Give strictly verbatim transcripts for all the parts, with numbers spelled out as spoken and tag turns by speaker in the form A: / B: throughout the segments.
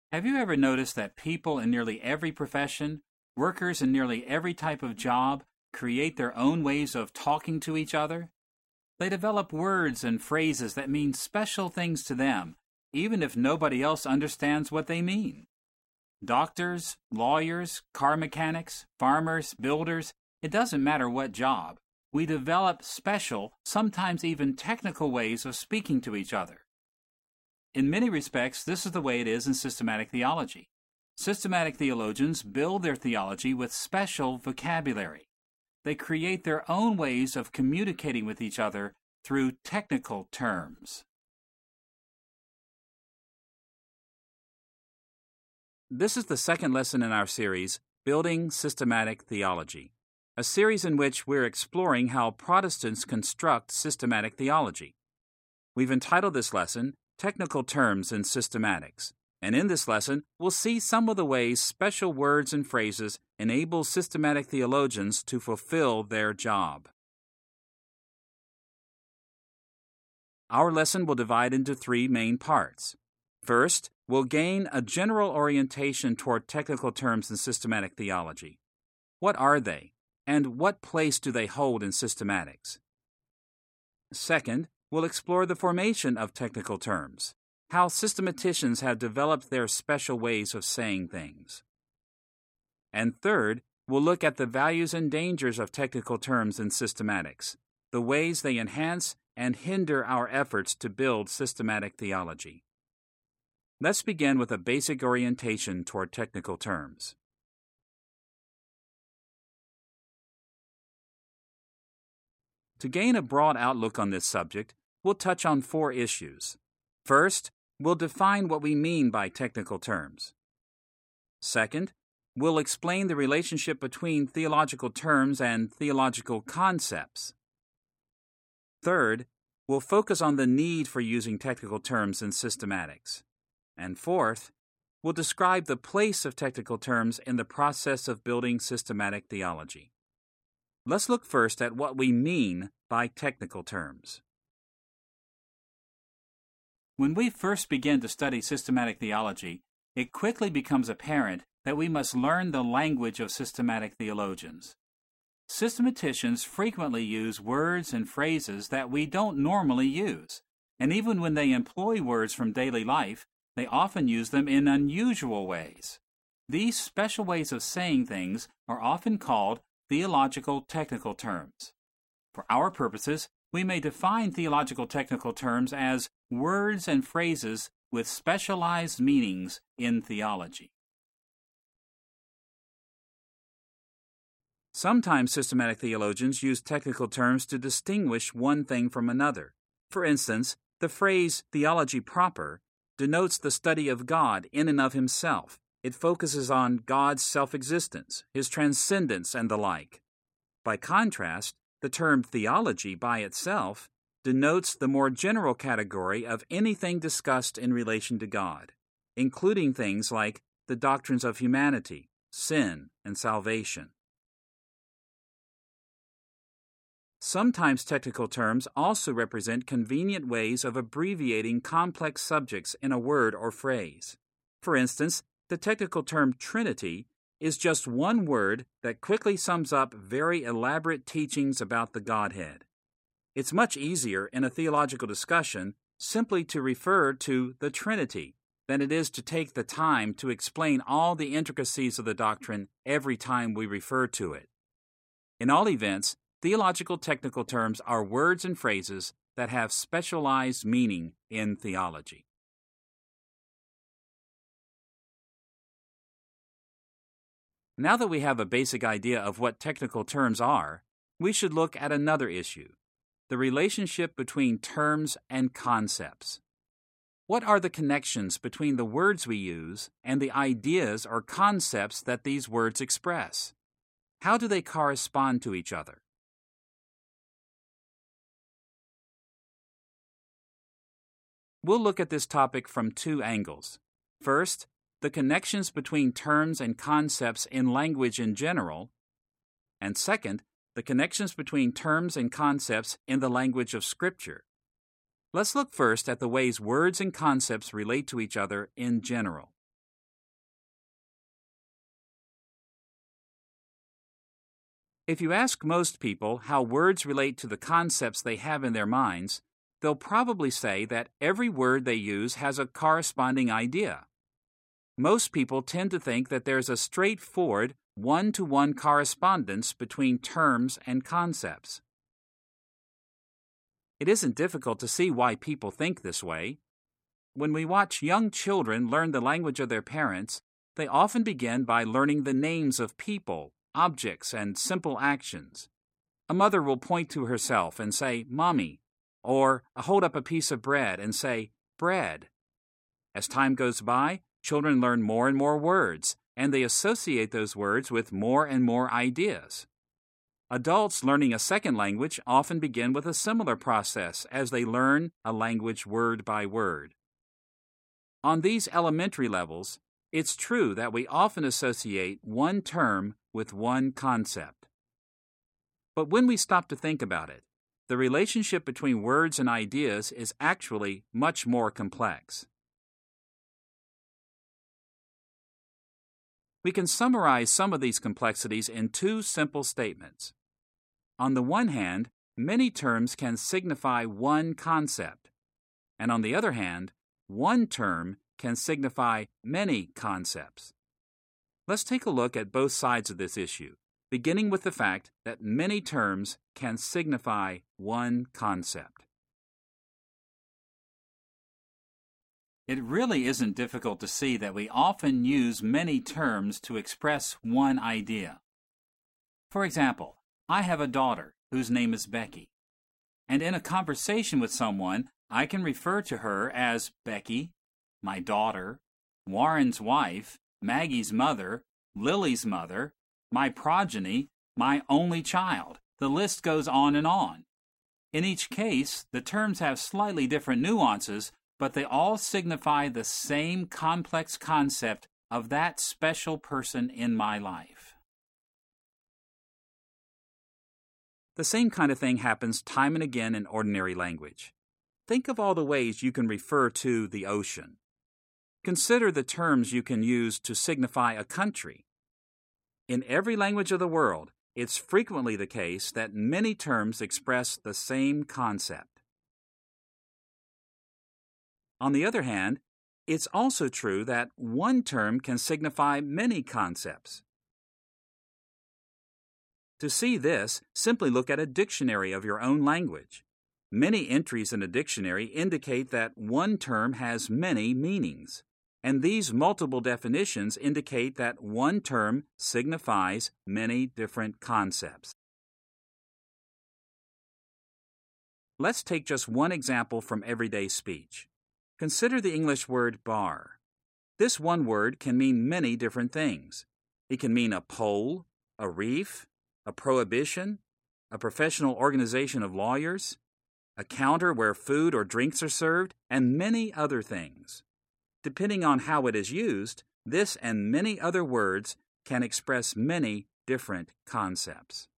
A: Have you ever noticed that people in nearly every profession, workers in nearly every type of job, create their own ways of talking to each other? They develop words and phrases that mean special things to them, even if nobody else understands what they mean. Doctors, lawyers, car mechanics, farmers, builders, it doesn't matter what job. We develop special, sometimes even technical ways of speaking to each other. In many respects, this is the way it is in systematic theology. Systematic theologians build their theology with special vocabulary. They create their own ways of communicating with each other through technical terms. This is the second lesson in our series, Building Systematic Theology, a series in which we're exploring how Protestants construct systematic theology. We've entitled this lesson, Technical Terms in Systematics, and in this lesson, we'll see some of the ways special words and phrases enable systematic theologians to fulfill their job. Our lesson will divide into three main parts. First, we'll gain a general orientation toward technical terms in systematic theology. What are they, and what place do they hold in systematics? Second, we'll explore the formation of technical terms, how systematicians have developed their special ways of saying things. And third, we'll look at the values and dangers of technical terms in systematics, the ways they enhance and hinder our efforts to build systematic theology. Let's begin with a basic orientation toward technical terms. To gain a broad outlook on this subject, we'll touch on four issues. First, we'll define what we mean by technical terms. Second, we'll explain the relationship between theological terms and theological concepts. Third, we'll focus on the need for using technical terms in systematics. And fourth, we'll describe the place of technical terms in the process of building systematic theology. Let's look first at what we mean by technical terms. When we first begin to study systematic theology, it quickly becomes apparent that we must learn the language of systematic theologians. Systematicians frequently use words and phrases that we don't normally use, and even when they employ words from daily life, they often use them in unusual ways. These special ways of saying things are often called theological technical terms. For our purposes, we may define theological technical terms as words and phrases with specialized meanings in theology. Sometimes systematic theologians use technical terms to distinguish one thing from another. For instance, the phrase theology proper denotes the study of God in and of himself. It focuses on God's self-existence, his transcendence, and the like. By contrast, the term theology by itself denotes the more general category of anything discussed in relation to God, including things like the doctrines of humanity, sin, and salvation. Sometimes technical terms also represent convenient ways of abbreviating complex subjects in a word or phrase. For instance, the technical term Trinity is just one word that quickly sums up very elaborate teachings about the Godhead. It's much easier in a theological discussion simply to refer to the Trinity than it is to take the time to explain all the intricacies of the doctrine every time we refer to it. In all events, theological technical terms are words and phrases that have specialized meaning in theology. Now that we have a basic idea of what technical terms are, we should look at another issue, the relationship between terms and concepts. What are the connections between the words we use and the ideas or concepts that these words express? How do they correspond to each other? We'll look at this topic from two angles. First, the connections between terms and concepts in language in general, and second, the connections between terms and concepts in the language of Scripture. Let's look first at the ways words and concepts relate to each other in general. If you ask most people how words relate to the concepts they have in their minds, they'll probably say that every word they use has a corresponding idea. Most people tend to think that there's a straightforward, one-to-one correspondence between terms and concepts. It isn't difficult to see why people think this way. When we watch young children learn the language of their parents, they often begin by learning the names of people, objects, and simple actions. A mother will point to herself and say, "Mommy," or hold up a piece of bread and say, "bread." As time goes by, children learn more and more words, and they associate those words with more and more ideas. Adults learning a second language often begin with a similar process as they learn a language word by word. On these elementary levels, it's true that we often associate one term with one concept. But when we stop to think about it, the relationship between words and ideas is actually much more complex. We can summarize some of these complexities in two simple statements. On the one hand, many terms can signify one concept, and on the other hand, one term can signify many concepts. Let's take a look at both sides of this issue, beginning with the fact that many terms can signify one concept. It really isn't difficult to see that we often use many terms to express one idea. For example, I have a daughter whose name is Becky, and in a conversation with someone, I can refer to her as Becky, my daughter, Warren's wife, Maggie's mother, Lily's mother, my progeny, my only child. The list goes on and on. In each case, the terms have slightly different nuances, but they all signify the same complex concept of that special person in my life. The same kind of thing happens time and again in ordinary language. Think of all the ways you can refer to the ocean. Consider the terms you can use to signify a country. In every language of the world, it's frequently the case that many terms express the same concept. On the other hand, it's also true that one term can signify many concepts. To see this, simply look at a dictionary of your own language. Many entries in a dictionary indicate that one term has many meanings, and these multiple definitions indicate that one term signifies many different concepts. Let's take just one example from everyday speech. Consider the English word bar. This one word can mean many different things. It can mean a pole, a reef, a prohibition, a professional organization of lawyers, a counter where food or drinks are served, and many other things. Depending on how it is used, this and many other words can express many different concepts.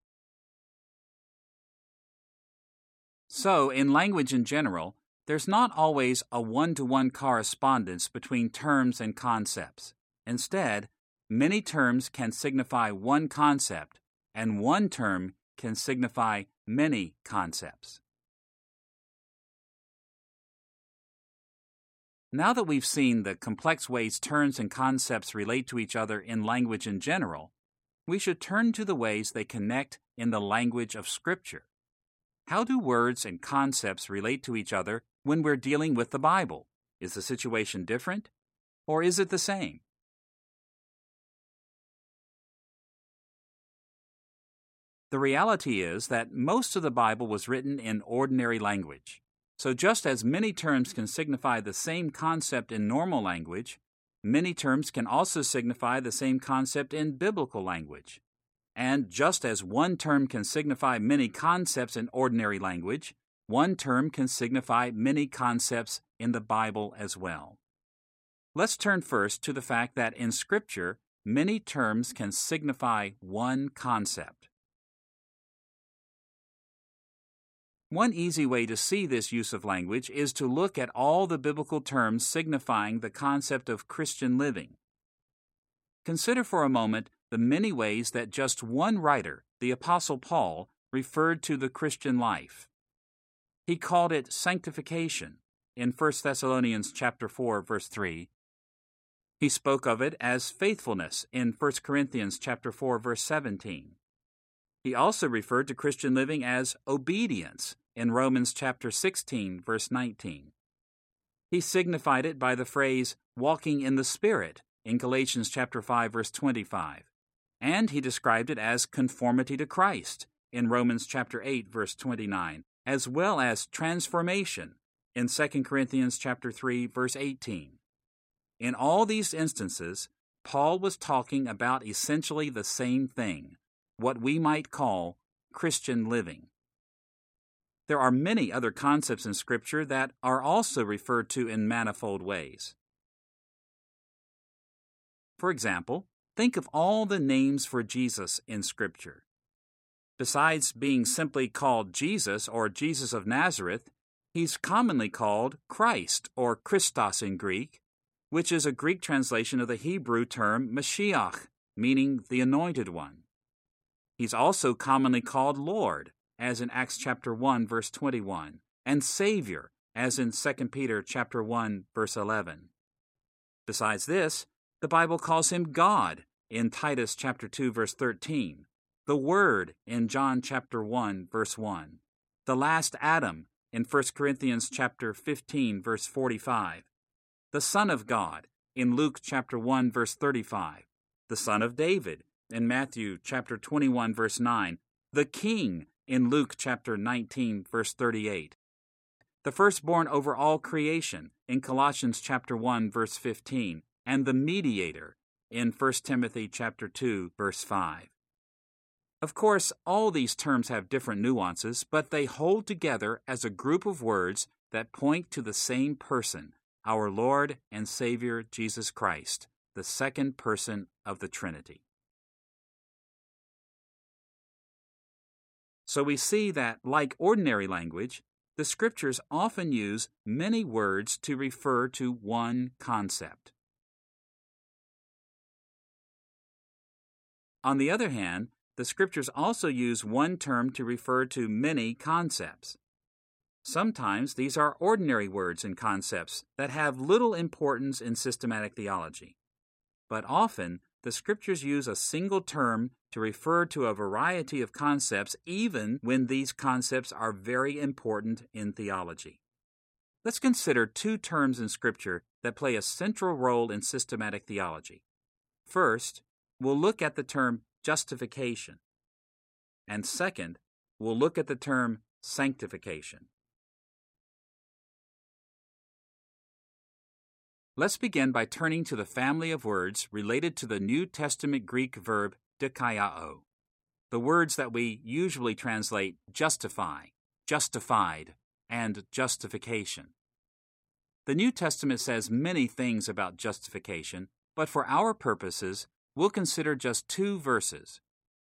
A: So, in language in general, there's not always a one-to-one correspondence between terms and concepts. Instead, many terms can signify one concept, and one term can signify many concepts. Now that we've seen the complex ways terms and concepts relate to each other in language in general, we should turn to the ways they connect in the language of Scripture. How do words and concepts relate to each other when we're dealing with the Bible? Is the situation different, or is it the same? The reality is that most of the Bible was written in ordinary language. So just as many terms can signify the same concept in normal language, many terms can also signify the same concept in biblical language. And just as one term can signify many concepts in ordinary language, one term can signify many concepts in the Bible as well. Let's turn first to the fact that in Scripture, many terms can signify one concept. One easy way to see this use of language is to look at all the biblical terms signifying the concept of Christian living. Consider for a moment the many ways that just one writer, the Apostle Paul, referred to the Christian life. He called it sanctification in First Thessalonians chapter four, verse three. He spoke of it as faithfulness in First Corinthians chapter four, verse seventeen. He also referred to Christian living as obedience in Romans chapter sixteen, verse nineteen. He signified it by the phrase walking in the Spirit in Galatians chapter five, verse twenty-five. And he described it as conformity to Christ in Romans chapter eight, verse twenty-nine, as well as transformation in Second Corinthians chapter three, verse eighteen. In all these instances, Paul was talking about essentially the same thing, what we might call Christian living. There are many other concepts in Scripture that are also referred to in manifold ways. For example, think of all the names for Jesus in Scripture. Besides being simply called Jesus or Jesus of Nazareth, he's commonly called Christ or Christos in Greek, which is a Greek translation of the Hebrew term Mashiach, meaning the Anointed One. He's also commonly called Lord, as in Acts chapter one, verse twenty-one, and Savior, as in Second Peter chapter one, verse eleven. Besides this, the Bible calls him God in Titus chapter two, verse thirteen, the Word in John chapter one, verse one, the last Adam in First Corinthians chapter fifteen, verse forty-five, the Son of God in Luke chapter one, verse thirty-five, the Son of David in Matthew chapter twenty-one, verse nine, the King in Luke chapter nineteen, verse thirty-eight, the firstborn over all creation in Colossians chapter one, verse fifteen, and the mediator in First Timothy chapter two, verse five. Of course, all these terms have different nuances, but they hold together as a group of words that point to the same person, our Lord and Savior Jesus Christ, the second person of the Trinity. So we see that, like ordinary language, the Scriptures often use many words to refer to one concept. On the other hand, the Scriptures also use one term to refer to many concepts. Sometimes these are ordinary words and concepts that have little importance in systematic theology. But often, the Scriptures use a single term to refer to a variety of concepts, even when these concepts are very important in theology. Let's consider two terms in Scripture that play a central role in systematic theology. First, we'll look at the term justification. And second, we'll look at the term sanctification. Let's begin by turning to the family of words related to the New Testament Greek verb dikaiō, the words that we usually translate justify, justified, and justification. The New Testament says many things about justification, but for our purposes, we'll consider just two verses.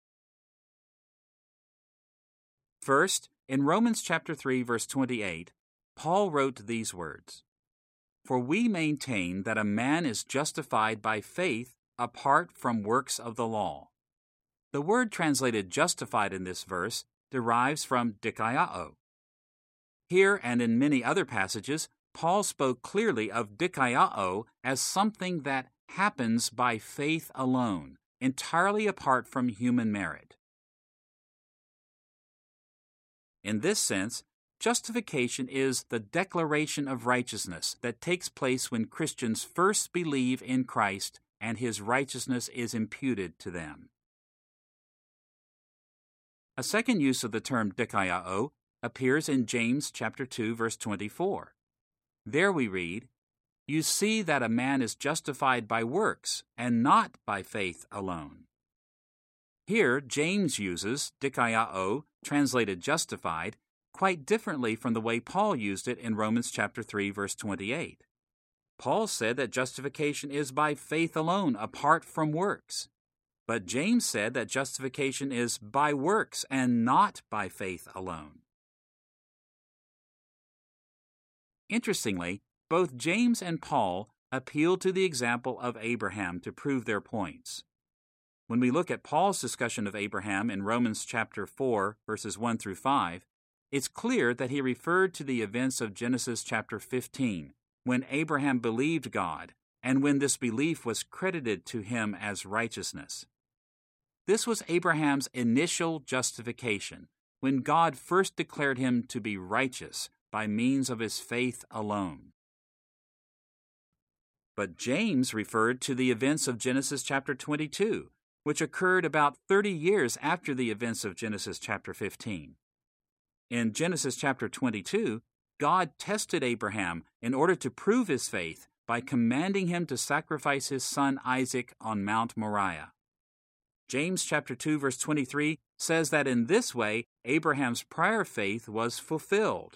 A: First, in Romans chapter three, verse twenty-eight, Paul wrote these words, "For we maintain that a man is justified by faith apart from works of the law." The word translated justified in this verse derives from dikaiō. Here and in many other passages, Paul spoke clearly of dikaiō as something that happens by faith alone, entirely apart from human merit. In this sense, justification is the declaration of righteousness that takes place when Christians first believe in Christ and his righteousness is imputed to them. A second use of the term dikaiō appears in James chapter two, verse twenty-four. There we read, "You see that a man is justified by works and not by faith alone." Here, James uses dikaiō, translated justified, quite differently from the way Paul used it in Romans chapter three, verse twenty-eight. Paul said that justification is by faith alone, apart from works. But James said that justification is by works and not by faith alone. Interestingly, both James and Paul appeal to the example of Abraham to prove their points. When we look at Paul's discussion of Abraham in Romans chapter four, verses one through five, it's clear that he referred to the events of Genesis chapter fifteen, when Abraham believed God, and when this belief was credited to him as righteousness. This was Abraham's initial justification, when God first declared him to be righteous by means of his faith alone. But James referred to the events of Genesis chapter twenty-two, which occurred about thirty years after the events of Genesis chapter fifteen. In Genesis chapter twenty-two, God tested Abraham in order to prove his faith by commanding him to sacrifice his son Isaac on Mount Moriah. James chapter two verse twenty-three says that in this way Abraham's prior faith was fulfilled.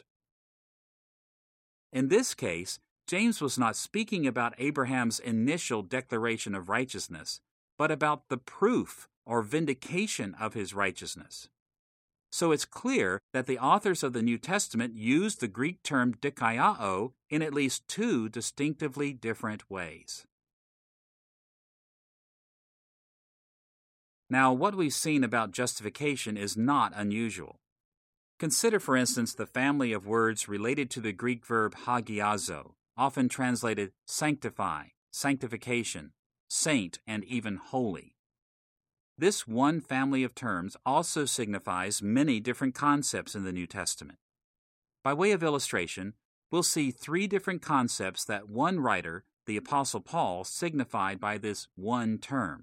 A: In this case, James was not speaking about Abraham's initial declaration of righteousness, but about the proof or vindication of his righteousness. So it's clear that the authors of the New Testament used the Greek term dikaiō in at least two distinctively different ways. Now, what we've seen about justification is not unusual. Consider, for instance, the family of words related to the Greek verb hagiazo, often translated sanctify, sanctification, saint, and even holy. This one family of terms also signifies many different concepts in the New Testament. By way of illustration, we'll see three different concepts that one writer, the Apostle Paul, signified by this one term.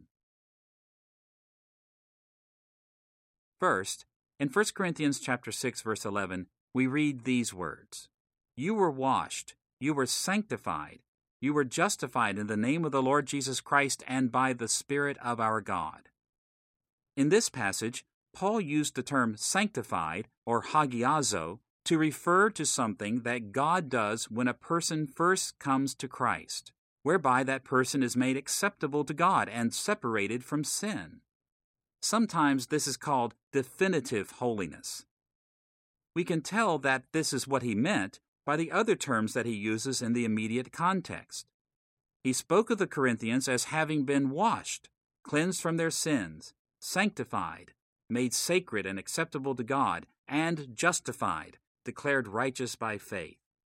A: First, in First Corinthians chapter six, verse eleven, we read these words, "You were washed, you were sanctified, you were justified in the name of the Lord Jesus Christ and by the Spirit of our God." In this passage, Paul used the term sanctified, or hagiazo, to refer to something that God does when a person first comes to Christ, whereby that person is made acceptable to God and separated from sin. Sometimes this is called definitive holiness. We can tell that this is what he meant by the other terms that he uses in the immediate context. He spoke of the Corinthians as having been washed, cleansed from their sins, sanctified, made sacred and acceptable to God, and justified, declared righteous by faith.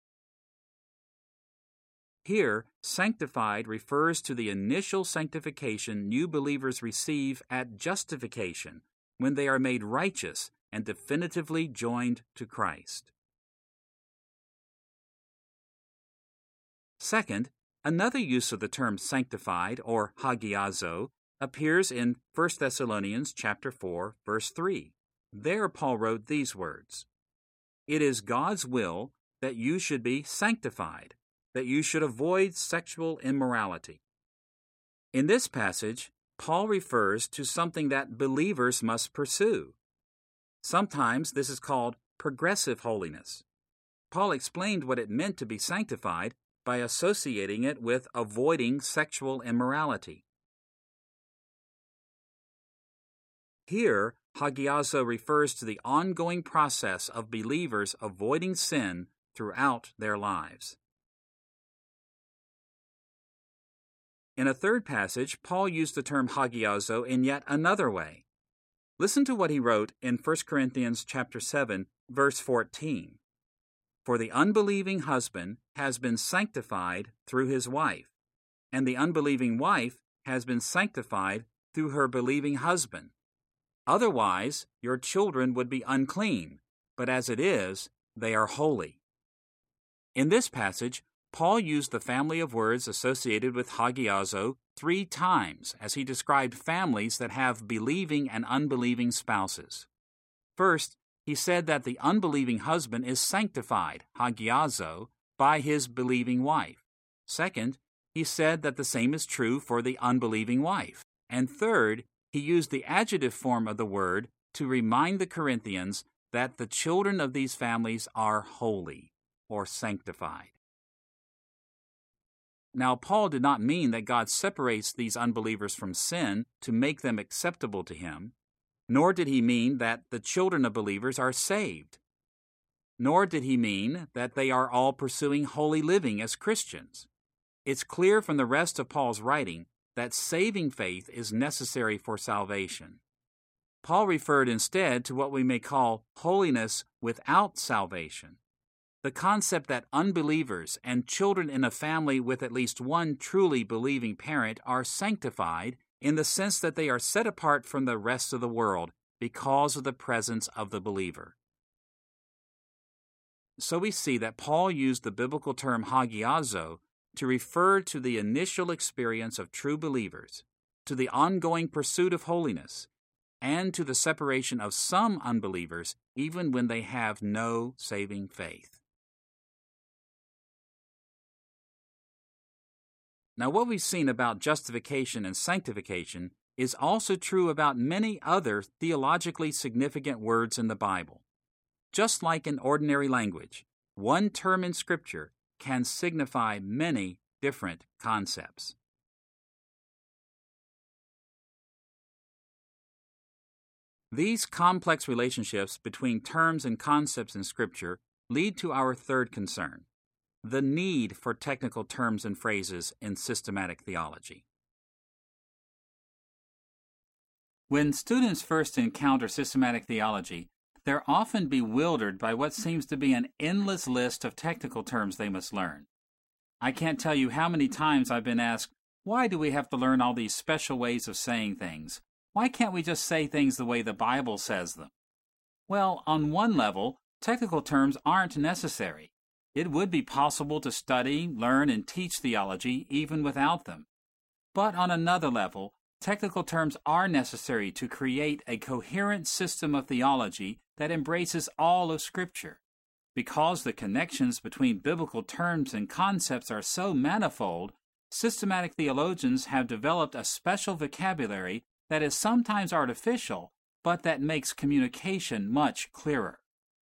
A: Here, sanctified refers to the initial sanctification new believers receive at justification, when they are made righteous and definitively joined to Christ. Second, another use of the term sanctified, or hagiazo, appears in First Thessalonians chapter four, verse three. There Paul wrote these words, "It is God's will that you should be sanctified, that you should avoid sexual immorality." In this passage, Paul refers to something that believers must pursue. Sometimes this is called progressive holiness. Paul explained what it meant to be sanctified by associating it with avoiding sexual immorality. Here, hagiazo refers to the ongoing process of believers avoiding sin throughout their lives. In a third passage, Paul used the term hagiazo in yet another way. Listen to what he wrote in First Corinthians chapter seven, verse fourteen. "For the unbelieving husband has been sanctified through his wife, and the unbelieving wife has been sanctified through her believing husband. Otherwise, your children would be unclean, but as it is, they are holy." In this passage, Paul used the family of words associated with hagiazo three times as he described families that have believing and unbelieving spouses. First, he said that the unbelieving husband is sanctified, hagiazo, by his believing wife. Second, he said that the same is true for the unbelieving wife. And third, he used the adjective form of the word to remind the Corinthians that the children of these families are holy, or sanctified. Now, Paul did not mean that God separates these unbelievers from sin to make them acceptable to him, nor did he mean that the children of believers are saved, nor did he mean that they are all pursuing holy living as Christians. It's clear from the rest of Paul's writing that saving faith is necessary for salvation. Paul referred instead to what we may call holiness without salvation, the concept that unbelievers and children in a family with at least one truly believing parent are sanctified in the sense that they are set apart from the rest of the world because of the presence of the believer. So we see that Paul used the biblical term hagiazo to refer to the initial experience of true believers, to the ongoing pursuit of holiness, and to the separation of some unbelievers even when they have no saving faith. Now, what we've seen about justification and sanctification is also true about many other theologically significant words in the Bible. Just like in ordinary language, one term in Scripture can signify many different concepts. These complex relationships between terms and concepts in Scripture lead to our third concern: the need for technical terms and phrases in systematic theology. When students first encounter systematic theology, they're often bewildered by what seems to be an endless list of technical terms they must learn. I can't tell you how many times I've been asked, why do we have to learn all these special ways of saying things? Why can't we just say things the way the Bible says them? Well, on one level, technical terms aren't necessary. It would be possible to study, learn, and teach theology even without them. But on another level, technical terms are necessary to create a coherent system of theology that embraces all of Scripture. Because the connections between biblical terms and concepts are so manifold, systematic theologians have developed a special vocabulary that is sometimes artificial, but that makes communication much clearer.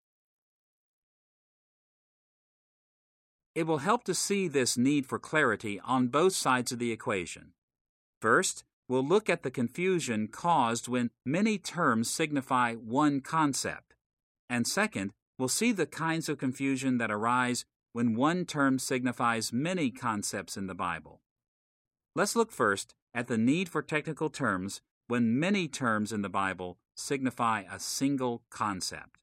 A: It will help to see this need for clarity on both sides of the equation. First, we'll look at the confusion caused when many terms signify one concept. And second, we'll see the kinds of confusion that arise when one term signifies many concepts in the Bible. Let's look first at the need for technical terms when many terms in the Bible signify a single concept.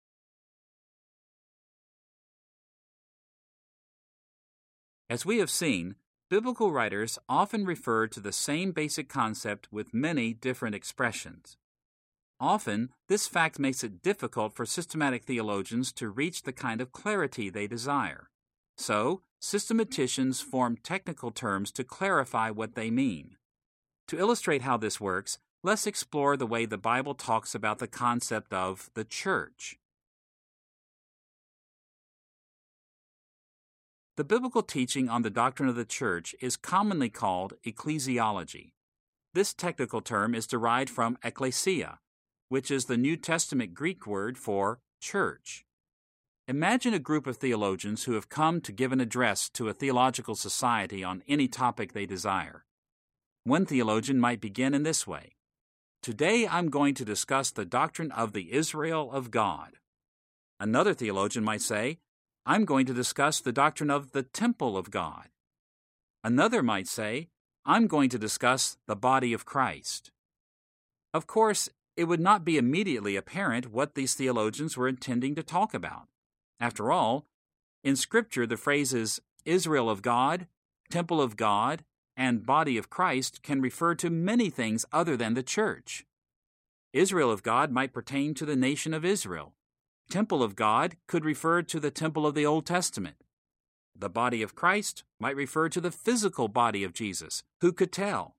A: As we have seen, biblical writers often refer to the same basic concept with many different expressions. Often, this fact makes it difficult for systematic theologians to reach the kind of clarity they desire. So, systematicians form technical terms to clarify what they mean. To illustrate how this works, let's explore the way the Bible talks about the concept of the church. The biblical teaching on the doctrine of the church is commonly called ecclesiology. This technical term is derived from ekklesia, which is the New Testament Greek word for church. Imagine a group of theologians who have come to give an address to a theological society on any topic they desire. One theologian might begin in this way: "Today I'm going to discuss the doctrine of the Israel of God." Another theologian might say, "I'm going to discuss the doctrine of the temple of God." Another might say, "I'm going to discuss the body of Christ." Of course, it would not be immediately apparent what these theologians were intending to talk about. After all, in Scripture the phrases Israel of God, temple of God, and body of Christ can refer to many things other than the church. Israel of God might pertain to the nation of Israel. Temple of God could refer to the temple of the Old Testament. The body of Christ might refer to the physical body of Jesus. Who could tell?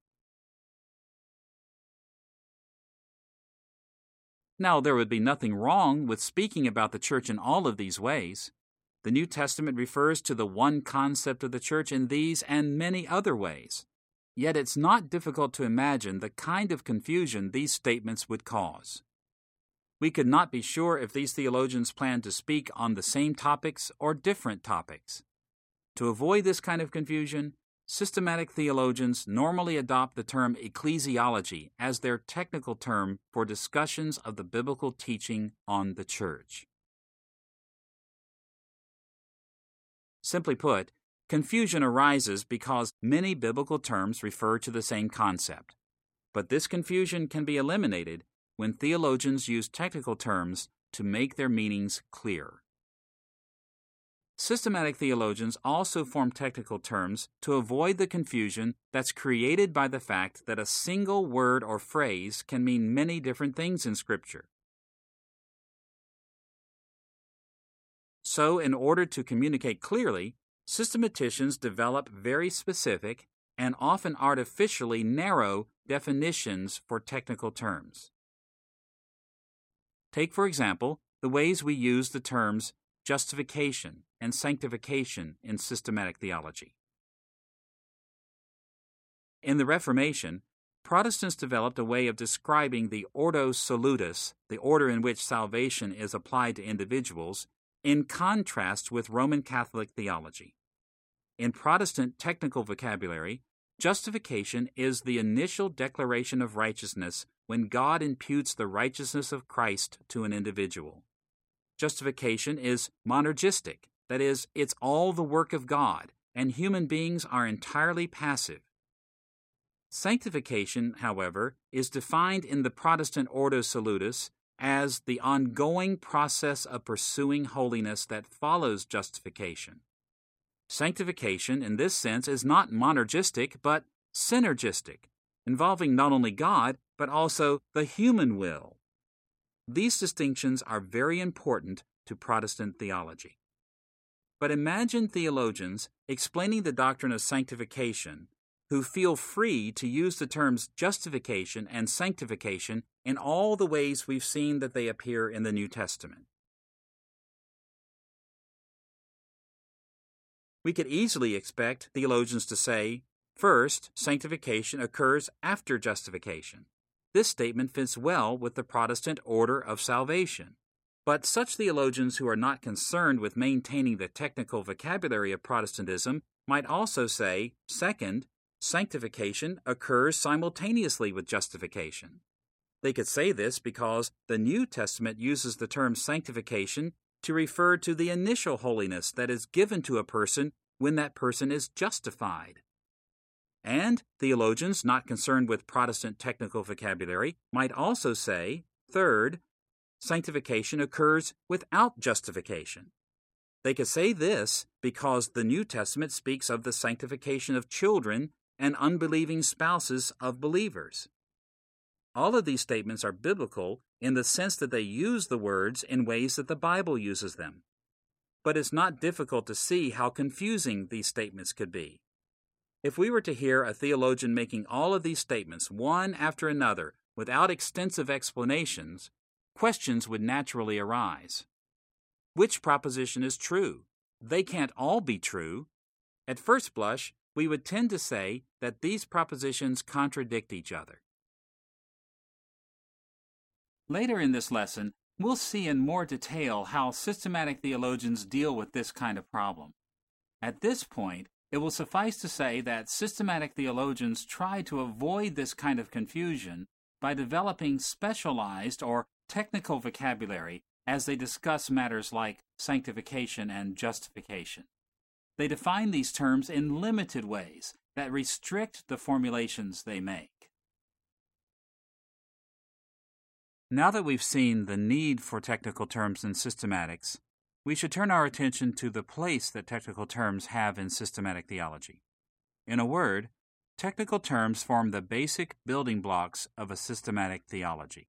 A: Now, there would be nothing wrong with speaking about the church in all of these ways. The New Testament refers to the one concept of the church in these and many other ways. Yet it's not difficult to imagine the kind of confusion these statements would cause. We could not be sure if these theologians planned to speak on the same topics or different topics. To avoid this kind of confusion, systematic theologians normally adopt the term ecclesiology as their technical term for discussions of the biblical teaching on the church. Simply put, Confusion arises because many biblical terms refer to the same concept. But this confusion can be eliminated when theologians use technical terms to make their meanings clear. Systematic theologians also form technical terms to avoid the confusion that's created by the fact that a single word or phrase can mean many different things in Scripture. So, in order to communicate clearly, systematicians develop very specific and often artificially narrow definitions for technical terms. Take, for example, the ways we use the terms justification and sanctification in systematic theology. In the Reformation, Protestants developed a way of describing the ordo salutis, the order in which salvation is applied to individuals, in contrast with Roman Catholic theology. In Protestant technical vocabulary, justification is the initial declaration of righteousness when God imputes the righteousness of Christ to an individual. Justification is monergistic, that is, it's all the work of God, and human beings are entirely passive. Sanctification, however, is defined in the Protestant Ordo Salutis as the ongoing process of pursuing holiness that follows justification. Sanctification, in this sense, is not monergistic, but synergistic, involving not only God, but also the human will. These distinctions are very important to Protestant theology. But imagine theologians explaining the doctrine of sanctification who feel free to use the terms justification and sanctification in all the ways we've seen that they appear in the New Testament. We could easily expect theologians to say, first, sanctification occurs after justification. This statement fits well with the Protestant order of salvation. But such theologians who are not concerned with maintaining the technical vocabulary of Protestantism might also say, second, sanctification occurs simultaneously with justification. They could say this because the New Testament uses the term sanctification to refer to the initial holiness that is given to a person when that person is justified. And theologians not concerned with Protestant technical vocabulary might also say, third, sanctification occurs without justification. They could say this because the New Testament speaks of the sanctification of children and unbelieving spouses of believers. All of these statements are biblical in the sense that they use the words in ways that the Bible uses them. But it's not difficult to see how confusing these statements could be. If we were to hear a theologian making all of these statements one after another without extensive explanations, questions would naturally arise. Which proposition is true? They can't all be true. At first blush, we would tend to say that these propositions contradict each other. Later in this lesson, we'll see in more detail how systematic theologians deal with this kind of problem. At this point, it will suffice to say that systematic theologians try to avoid this kind of confusion by developing specialized or technical vocabulary as they discuss matters like sanctification and justification. They define these terms in limited ways that restrict the formulations they make. Now that we've seen the need for technical terms in systematics, we should turn our attention to the place that technical terms have in systematic theology. In a word, technical terms form the basic building blocks of a systematic theology.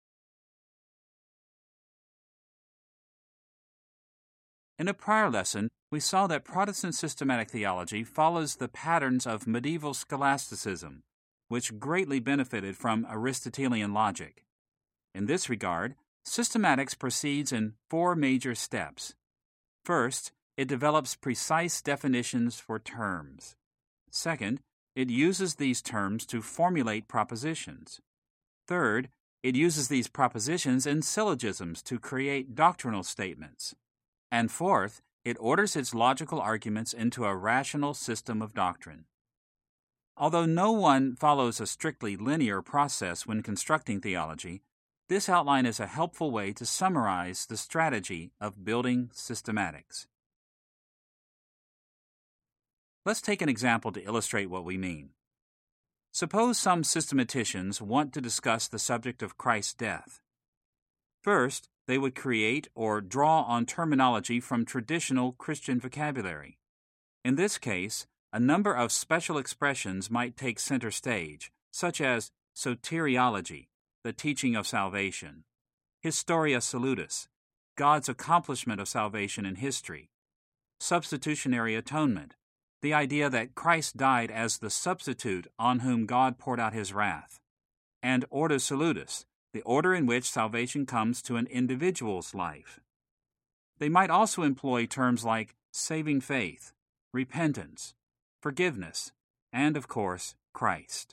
A: In a prior lesson, we saw that Protestant systematic theology follows the patterns of medieval scholasticism, which greatly benefited from Aristotelian logic. In this regard, systematics proceeds in four major steps. First, it develops precise definitions for terms. Second, it uses these terms to formulate propositions. Third, it uses these propositions in syllogisms to create doctrinal statements. And fourth, it orders its logical arguments into a rational system of doctrine. Although no one follows a strictly linear process when constructing theology, this outline is a helpful way to summarize the strategy of building systematics. Let's take an example to illustrate what we mean. Suppose some systematicians want to discuss the subject of Christ's death. First, they would create or draw on terminology from traditional Christian vocabulary. In this case, a number of special expressions might take center stage, such as soteriology, the teaching of salvation, historia salutis, God's accomplishment of salvation in history, substitutionary atonement, the idea that Christ died as the substitute on whom God poured out his wrath, and ordo salutis, the order in which salvation comes to an individual's life. They might also employ terms like saving faith, repentance, forgiveness, and, of course, Christ.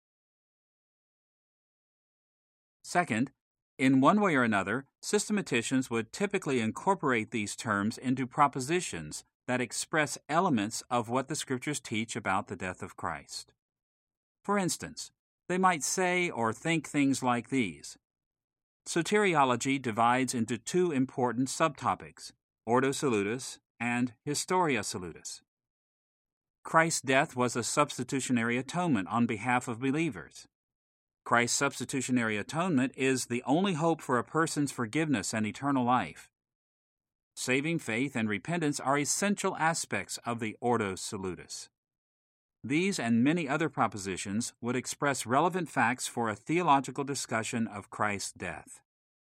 A: Second, in one way or another, systematicians would typically incorporate these terms into propositions that express elements of what the Scriptures teach about the death of Christ. For instance, they might say or think things like these. Soteriology divides into two important subtopics, Ordo Salutis and Historia Salutis. Christ's death was a substitutionary atonement on behalf of believers. Christ's substitutionary atonement is the only hope for a person's forgiveness and eternal life. Saving faith and repentance are essential aspects of the Ordo Salutis. These and many other propositions would express relevant facts for a theological discussion of Christ's death.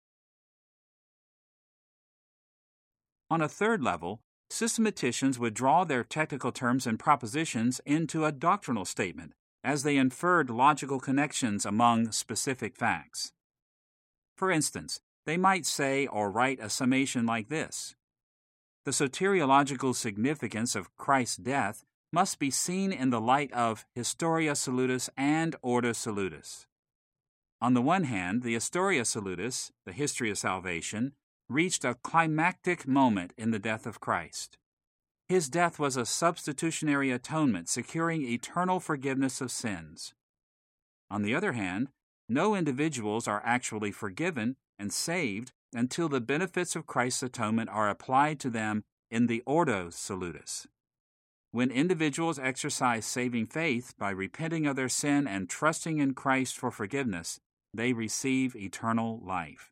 A: On a third level, systematicians would draw their technical terms and propositions into a doctrinal statement as they inferred logical connections among specific facts. For instance, they might say or write a summation like this. The soteriological significance of Christ's death must be seen in the light of Historia Salutis and Ordo Salutis. On the one hand, the Historia Salutis, the history of salvation, reached a climactic moment in the death of Christ. His death was a substitutionary atonement securing eternal forgiveness of sins. On the other hand, no individuals are actually forgiven and saved until the benefits of Christ's atonement are applied to them in the Ordo Salutis. When individuals exercise saving faith by repenting of their sin and trusting in Christ for forgiveness, they receive eternal life.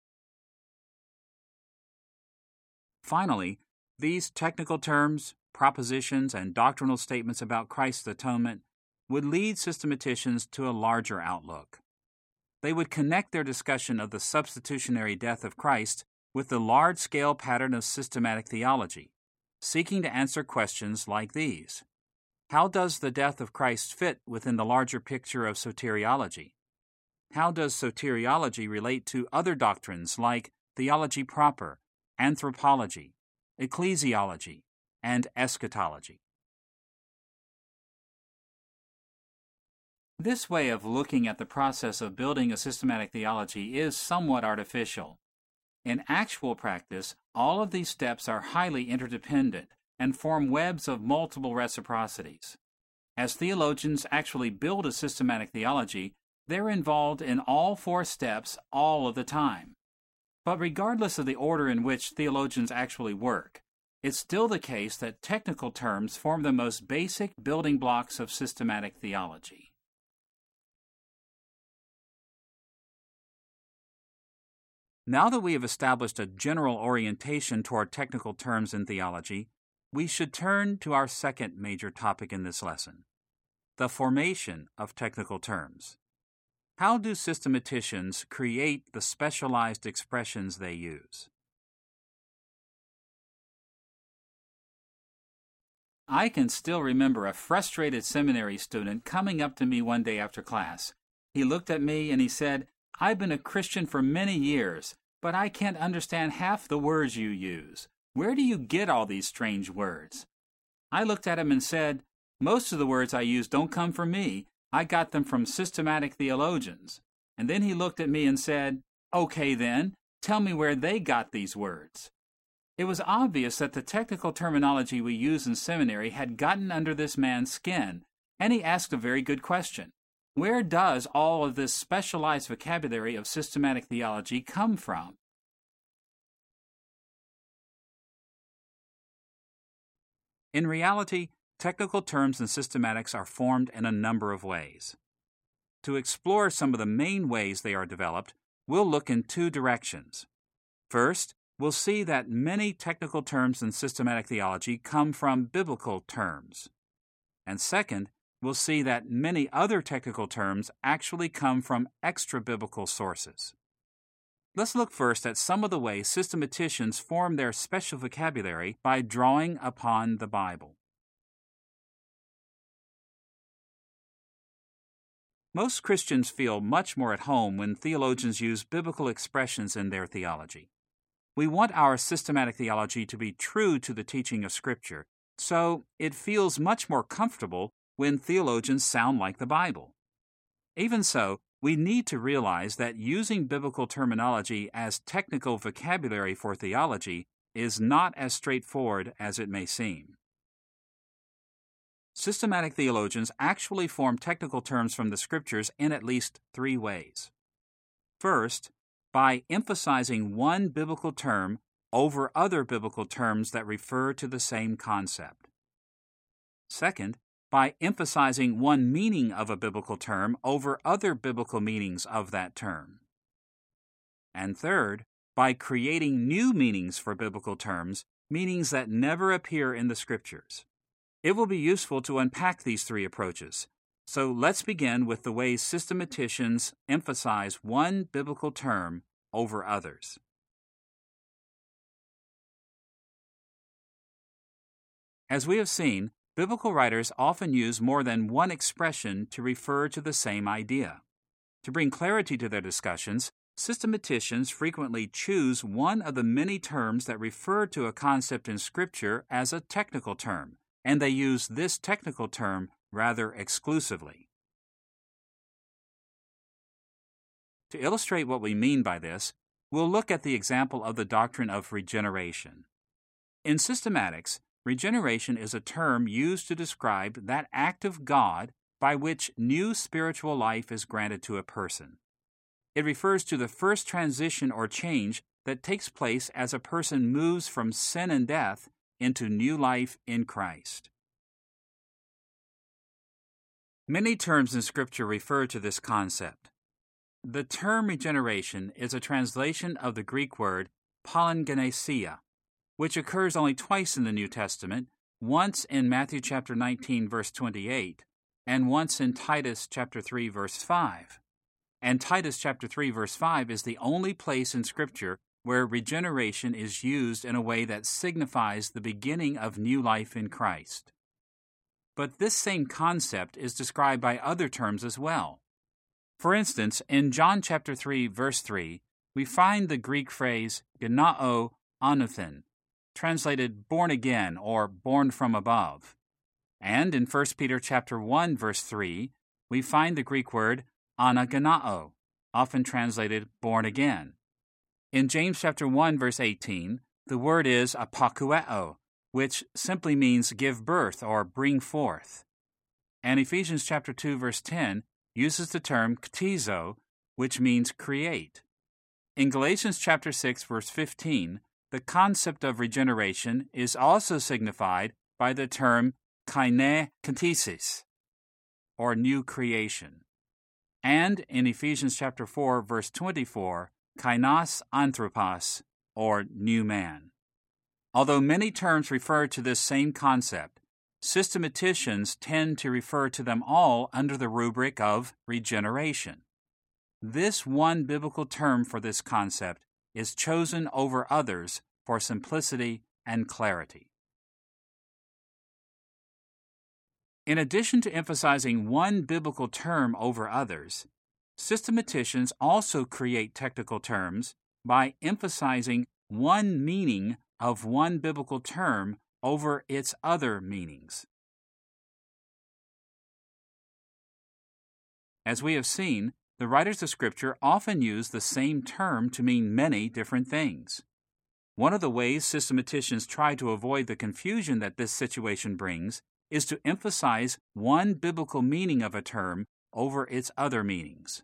A: Finally, these technical terms, propositions, and doctrinal statements about Christ's atonement would lead systematicians to a larger outlook. They would connect their discussion of the substitutionary death of Christ with the large-scale pattern of systematic theology, seeking to answer questions like these. How does the death of Christ fit within the larger picture of soteriology? How does soteriology relate to other doctrines like theology proper, anthropology, ecclesiology, and eschatology? This way of looking at the process of building a systematic theology is somewhat artificial. In actual practice, all of these steps are highly interdependent and form webs of multiple reciprocities. As theologians actually build a systematic theology, they're involved in all four steps all of the time. But regardless of the order in which theologians actually work, it's still the case that technical terms form the most basic building blocks of systematic theology. Now that we have established a general orientation toward technical terms in theology, we should turn to our second major topic in this lesson, the formation of technical terms. How do systematicians create the specialized expressions they use? I can still remember a frustrated seminary student coming up to me one day after class. He looked at me and he said, "I've been a Christian for many years, but I can't understand half the words you use. Where do you get all these strange words?" I looked at him and said, "Most of the words I use don't come from me. I got them from systematic theologians." And then he looked at me and said, "Okay then, tell me where they got these words." It was obvious that the technical terminology we use in seminary had gotten under this man's skin, and he asked a very good question. Where does all of this specialized vocabulary of systematic theology come from? In reality, technical terms in systematics are formed in a number of ways. To explore some of the main ways they are developed, we'll look in two directions. First, we'll see that many technical terms in systematic theology come from biblical terms. And second, we'll see that many other technical terms actually come from extra-biblical sources. Let's look first at some of the ways systematicians form their special vocabulary by drawing upon the Bible. Most Christians feel much more at home when theologians use biblical expressions in their theology. We want our systematic theology to be true to the teaching of Scripture, so it feels much more comfortable when theologians sound like the Bible. Even so, we need to realize that using biblical terminology as technical vocabulary for theology is not as straightforward as it may seem. Systematic theologians actually form technical terms from the Scriptures in at least three ways. First, by emphasizing one biblical term over other biblical terms that refer to the same concept. Second, by emphasizing one meaning of a biblical term over other biblical meanings of that term. And third, by creating new meanings for biblical terms, meanings that never appear in the Scriptures. It will be useful to unpack these three approaches. So let's begin with the ways systematicians emphasize one biblical term over others. As we have seen, biblical writers often use more than one expression to refer to the same idea. To bring clarity to their discussions, systematicians frequently choose one of the many terms that refer to a concept in Scripture as a technical term, and they use this technical term rather exclusively. To illustrate what we mean by this, we'll look at the example of the doctrine of regeneration. In systematics, regeneration is a term used to describe that act of God by which new spiritual life is granted to a person. It refers to the first transition or change that takes place as a person moves from sin and death into new life in Christ. Many terms in Scripture refer to this concept. The term regeneration is a translation of the Greek word palingenesia, which occurs only twice in the New Testament, once in Matthew chapter nineteen, verse twenty-eight, and once in Titus chapter three, verse five. And Titus chapter three, verse five is the only place in Scripture where regeneration is used in a way that signifies the beginning of new life in Christ. But this same concept is described by other terms as well. For instance, in John chapter three, verse three, we find the Greek phrase genao anothen, translated born again or born from above. And in First Peter chapter one, verse three, we find the Greek word anagenao, often translated born again. In James chapter one, verse eighteen, the word is apakueo, which simply means give birth or bring forth. And Ephesians chapter two, verse ten uses the term ktizo, which means create. In Galatians chapter six, verse fifteen, the concept of regeneration is also signified by the term kaine ktisis, or new creation. And in Ephesians chapter four, verse twenty-four, kainos anthropos, or new man. Although many terms refer to this same concept, systematicians tend to refer to them all under the rubric of regeneration. This one biblical term for this concept is chosen over others for simplicity and clarity. In addition to emphasizing one biblical term over others, systematicians also create technical terms by emphasizing one meaning of one biblical term over its other meanings. As we have seen, the writers of Scripture often use the same term to mean many different things. One of the ways systematicians try to avoid the confusion that this situation brings is to emphasize one biblical meaning of a term over its other meanings.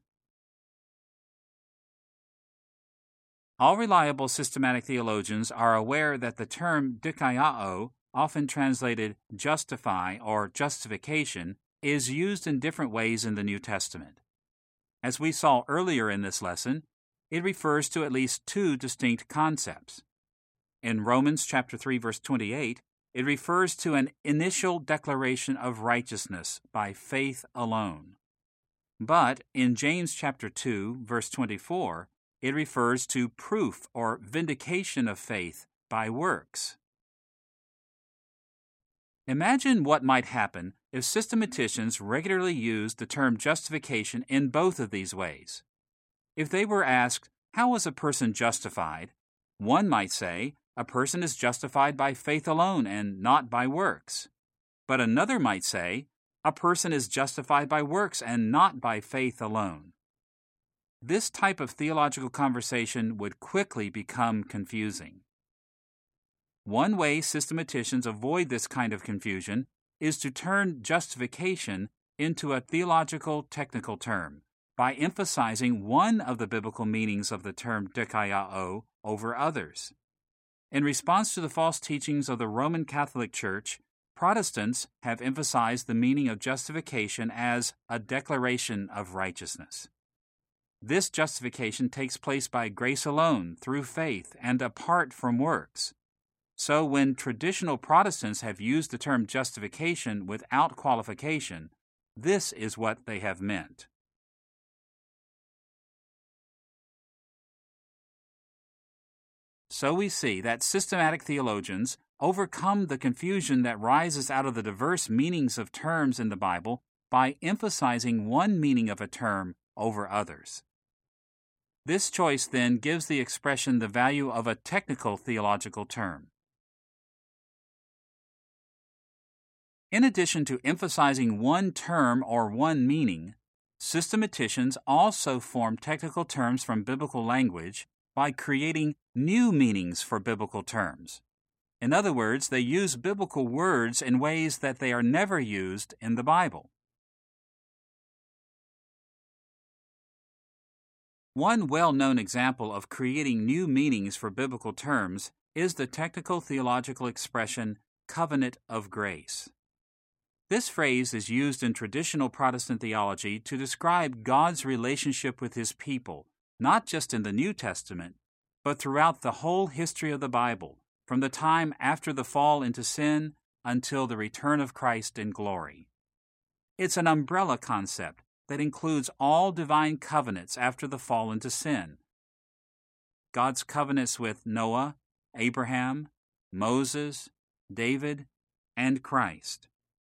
A: All reliable systematic theologians are aware that the term dikaiao often translated justify or justification, is used in different ways in the New Testament. As we saw earlier in this lesson, it refers to at least two distinct concepts. In Romans chapter three, verse twenty-eight, it refers to an initial declaration of righteousness by faith alone. But in James chapter two, verse twenty-four, it refers to proof or vindication of faith by works. Imagine what might happen if systematicians regularly used the term justification in both of these ways. If they were asked, how was a person justified? One might say, a person is justified by faith alone and not by works. But another might say, a person is justified by works and not by faith alone. This type of theological conversation would quickly become confusing. One way systematicians avoid this kind of confusion is to turn justification into a theological technical term by emphasizing one of the biblical meanings of the term dikaiō over others. In response to the false teachings of the Roman Catholic Church, Protestants have emphasized the meaning of justification as a declaration of righteousness. This justification takes place by grace alone, through faith, and apart from works. So when traditional Protestants have used the term justification without qualification, this is what they have meant. So we see that systematic theologians overcome the confusion that rises out of the diverse meanings of terms in the Bible by emphasizing one meaning of a term over others. This choice then gives the expression the value of a technical theological term. In addition to emphasizing one term or one meaning, systematicians also form technical terms from biblical language by creating new meanings for biblical terms. In other words, they use biblical words in ways that they are never used in the Bible. One well-known example of creating new meanings for biblical terms is the technical theological expression, covenant of grace. This phrase is used in traditional Protestant theology to describe God's relationship with His people, not just in the New Testament, but throughout the whole history of the Bible, from the time after the fall into sin until the return of Christ in glory. It's an umbrella concept that includes all divine covenants after the fall into sin. God's covenants with Noah, Abraham, Moses, David, and Christ.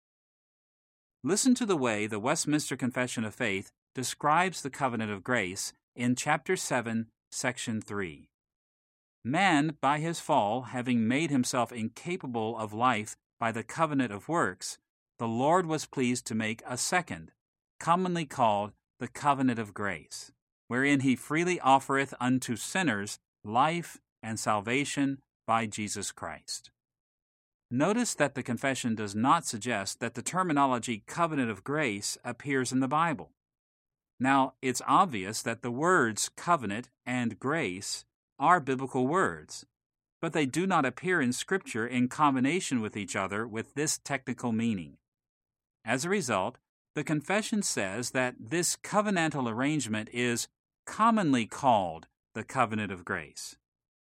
A: Listen to the way the Westminster Confession of Faith describes the covenant of grace in chapter seven, section three. Man, by his fall, having made himself incapable of life by the covenant of works, the Lord was pleased to make a second, commonly called the covenant of grace, wherein he freely offereth unto sinners life and salvation by Jesus Christ. Notice that the confession does not suggest that the terminology covenant of grace appears in the Bible. Now, it's obvious that the words covenant and grace are biblical words, but they do not appear in Scripture in combination with each other with this technical meaning. As a result, the confession says that this covenantal arrangement is commonly called the covenant of grace.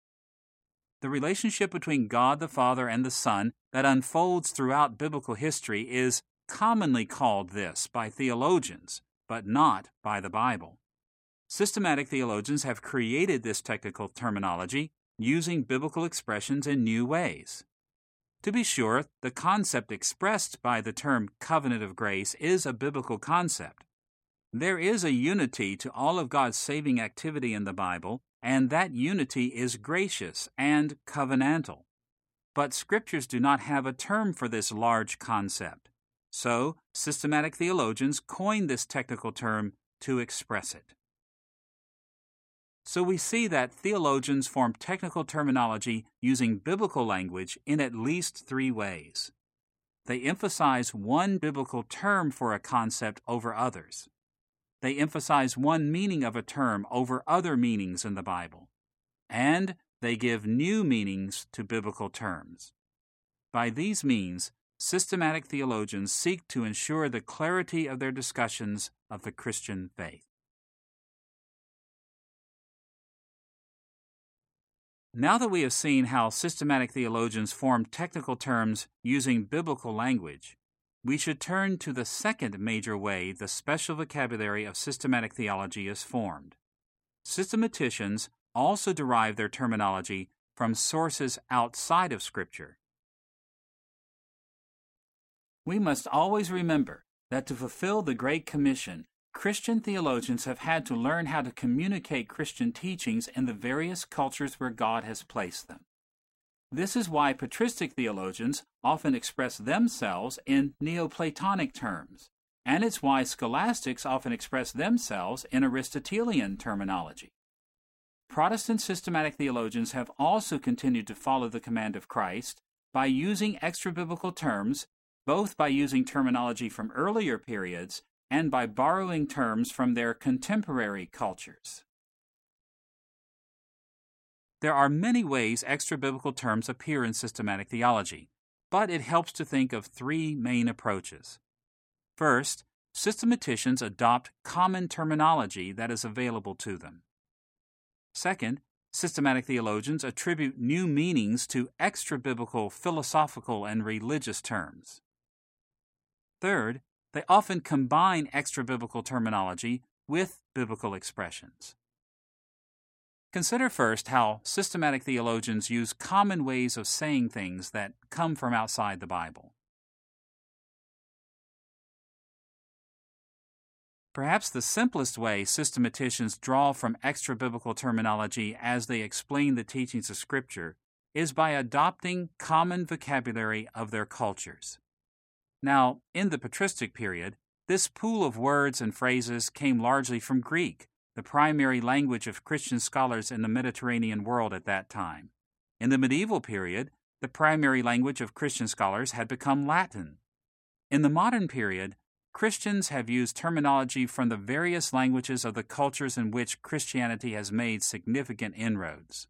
A: The relationship between God the Father and the Son that unfolds throughout biblical history is commonly called this by theologians, but not by the Bible. Systematic theologians have created this technical terminology using biblical expressions in new ways. To be sure, the concept expressed by the term covenant of grace is a biblical concept. There is a unity to all of God's saving activity in the Bible, and that unity is gracious and covenantal. But Scriptures do not have a term for this large concept. So, systematic theologians coined this technical term to express it. So we see that theologians form technical terminology using biblical language in at least three ways. They emphasize one biblical term for a concept over others. They emphasize one meaning of a term over other meanings in the Bible. And they give new meanings to biblical terms. By these means, systematic theologians seek to ensure the clarity of their discussions of the Christian faith. Now that we have seen how systematic theologians form technical terms using biblical language, we should turn to the second major way the special vocabulary of systematic theology is formed. Systematicians also derive their terminology from sources outside of Scripture. We must always remember that to fulfill the Great Commission, Christian theologians have had to learn how to communicate Christian teachings in the various cultures where God has placed them. This is why patristic theologians often express themselves in Neoplatonic terms, and it's why scholastics often express themselves in Aristotelian terminology. Protestant systematic theologians have also continued to follow the command of Christ by using extra-biblical terms, both by using terminology from earlier periods and by borrowing terms from their contemporary cultures. There are many ways extra-biblical terms appear in systematic theology, but it helps to think of three main approaches. First, systematicians adopt common terminology that is available to them. Second, systematic theologians attribute new meanings to extra-biblical philosophical and religious terms. Third, they often combine extra-biblical terminology with biblical expressions. Consider first how systematic theologians use common ways of saying things that come from outside the Bible. Perhaps the simplest way systematicians draw from extra-biblical terminology as they explain the teachings of Scripture is by adopting common vocabulary of their cultures. Now, in the patristic period, this pool of words and phrases came largely from Greek, the primary language of Christian scholars in the Mediterranean world at that time. In the medieval period, the primary language of Christian scholars had become Latin. In the modern period, Christians have used terminology from the various languages of the cultures in which Christianity has made significant inroads.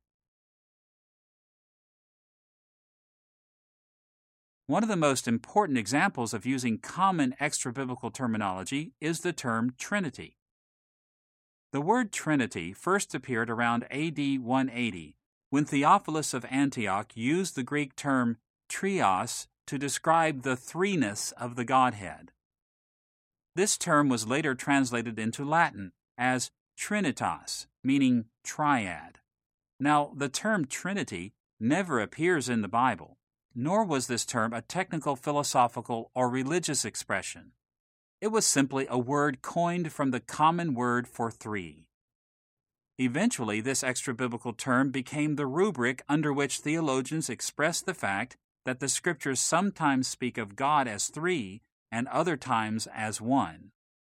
A: One of the most important examples of using common extra-biblical terminology is the term Trinity. The word Trinity first appeared around A D one eighty, when Theophilus of Antioch used the Greek term trios to describe the threeness of the Godhead. This term was later translated into Latin as Trinitas, meaning triad. Now, the term Trinity never appears in the Bible, nor was this term a technical, philosophical, or religious expression. It was simply a word coined from the common word for three. Eventually, this extra-biblical term became the rubric under which theologians express the fact that the Scriptures sometimes speak of God as three and other times as one.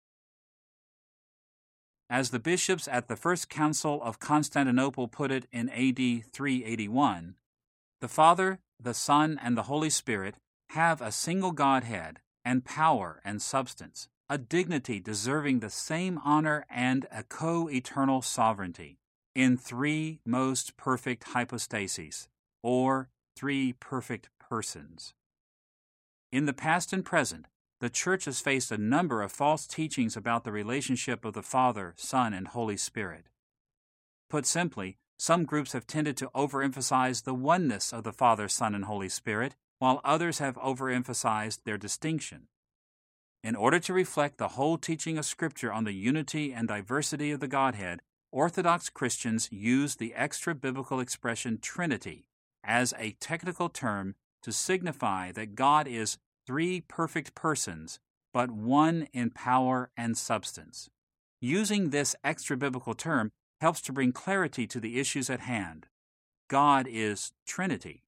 A: As the bishops at the First Council of Constantinople put it in A D three eighty-one, the Father, the Son, and the Holy Spirit have a single Godhead and power and substance, a dignity deserving the same honor and a co-eternal sovereignty, in three most perfect hypostases, or three perfect persons. In the past and present, the Church has faced a number of false teachings about the relationship of the Father, Son, and Holy Spirit. Put simply, some groups have tended to overemphasize the oneness of the Father, Son, and Holy Spirit, while others have overemphasized their distinction. In order to reflect the whole teaching of Scripture on the unity and diversity of the Godhead, Orthodox Christians use the extra-biblical expression Trinity as a technical term to signify that God is three perfect persons, but one in power and substance. Using this extra-biblical term helps to bring clarity to the issues at hand. God is Trinity.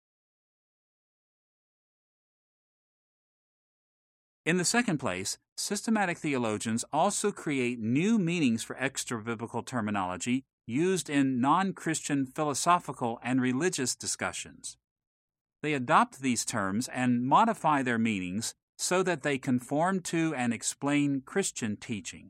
A: In the second place, systematic theologians also create new meanings for extra-biblical terminology used in non-Christian philosophical and religious discussions. They adopt these terms and modify their meanings so that they conform to and explain Christian teaching.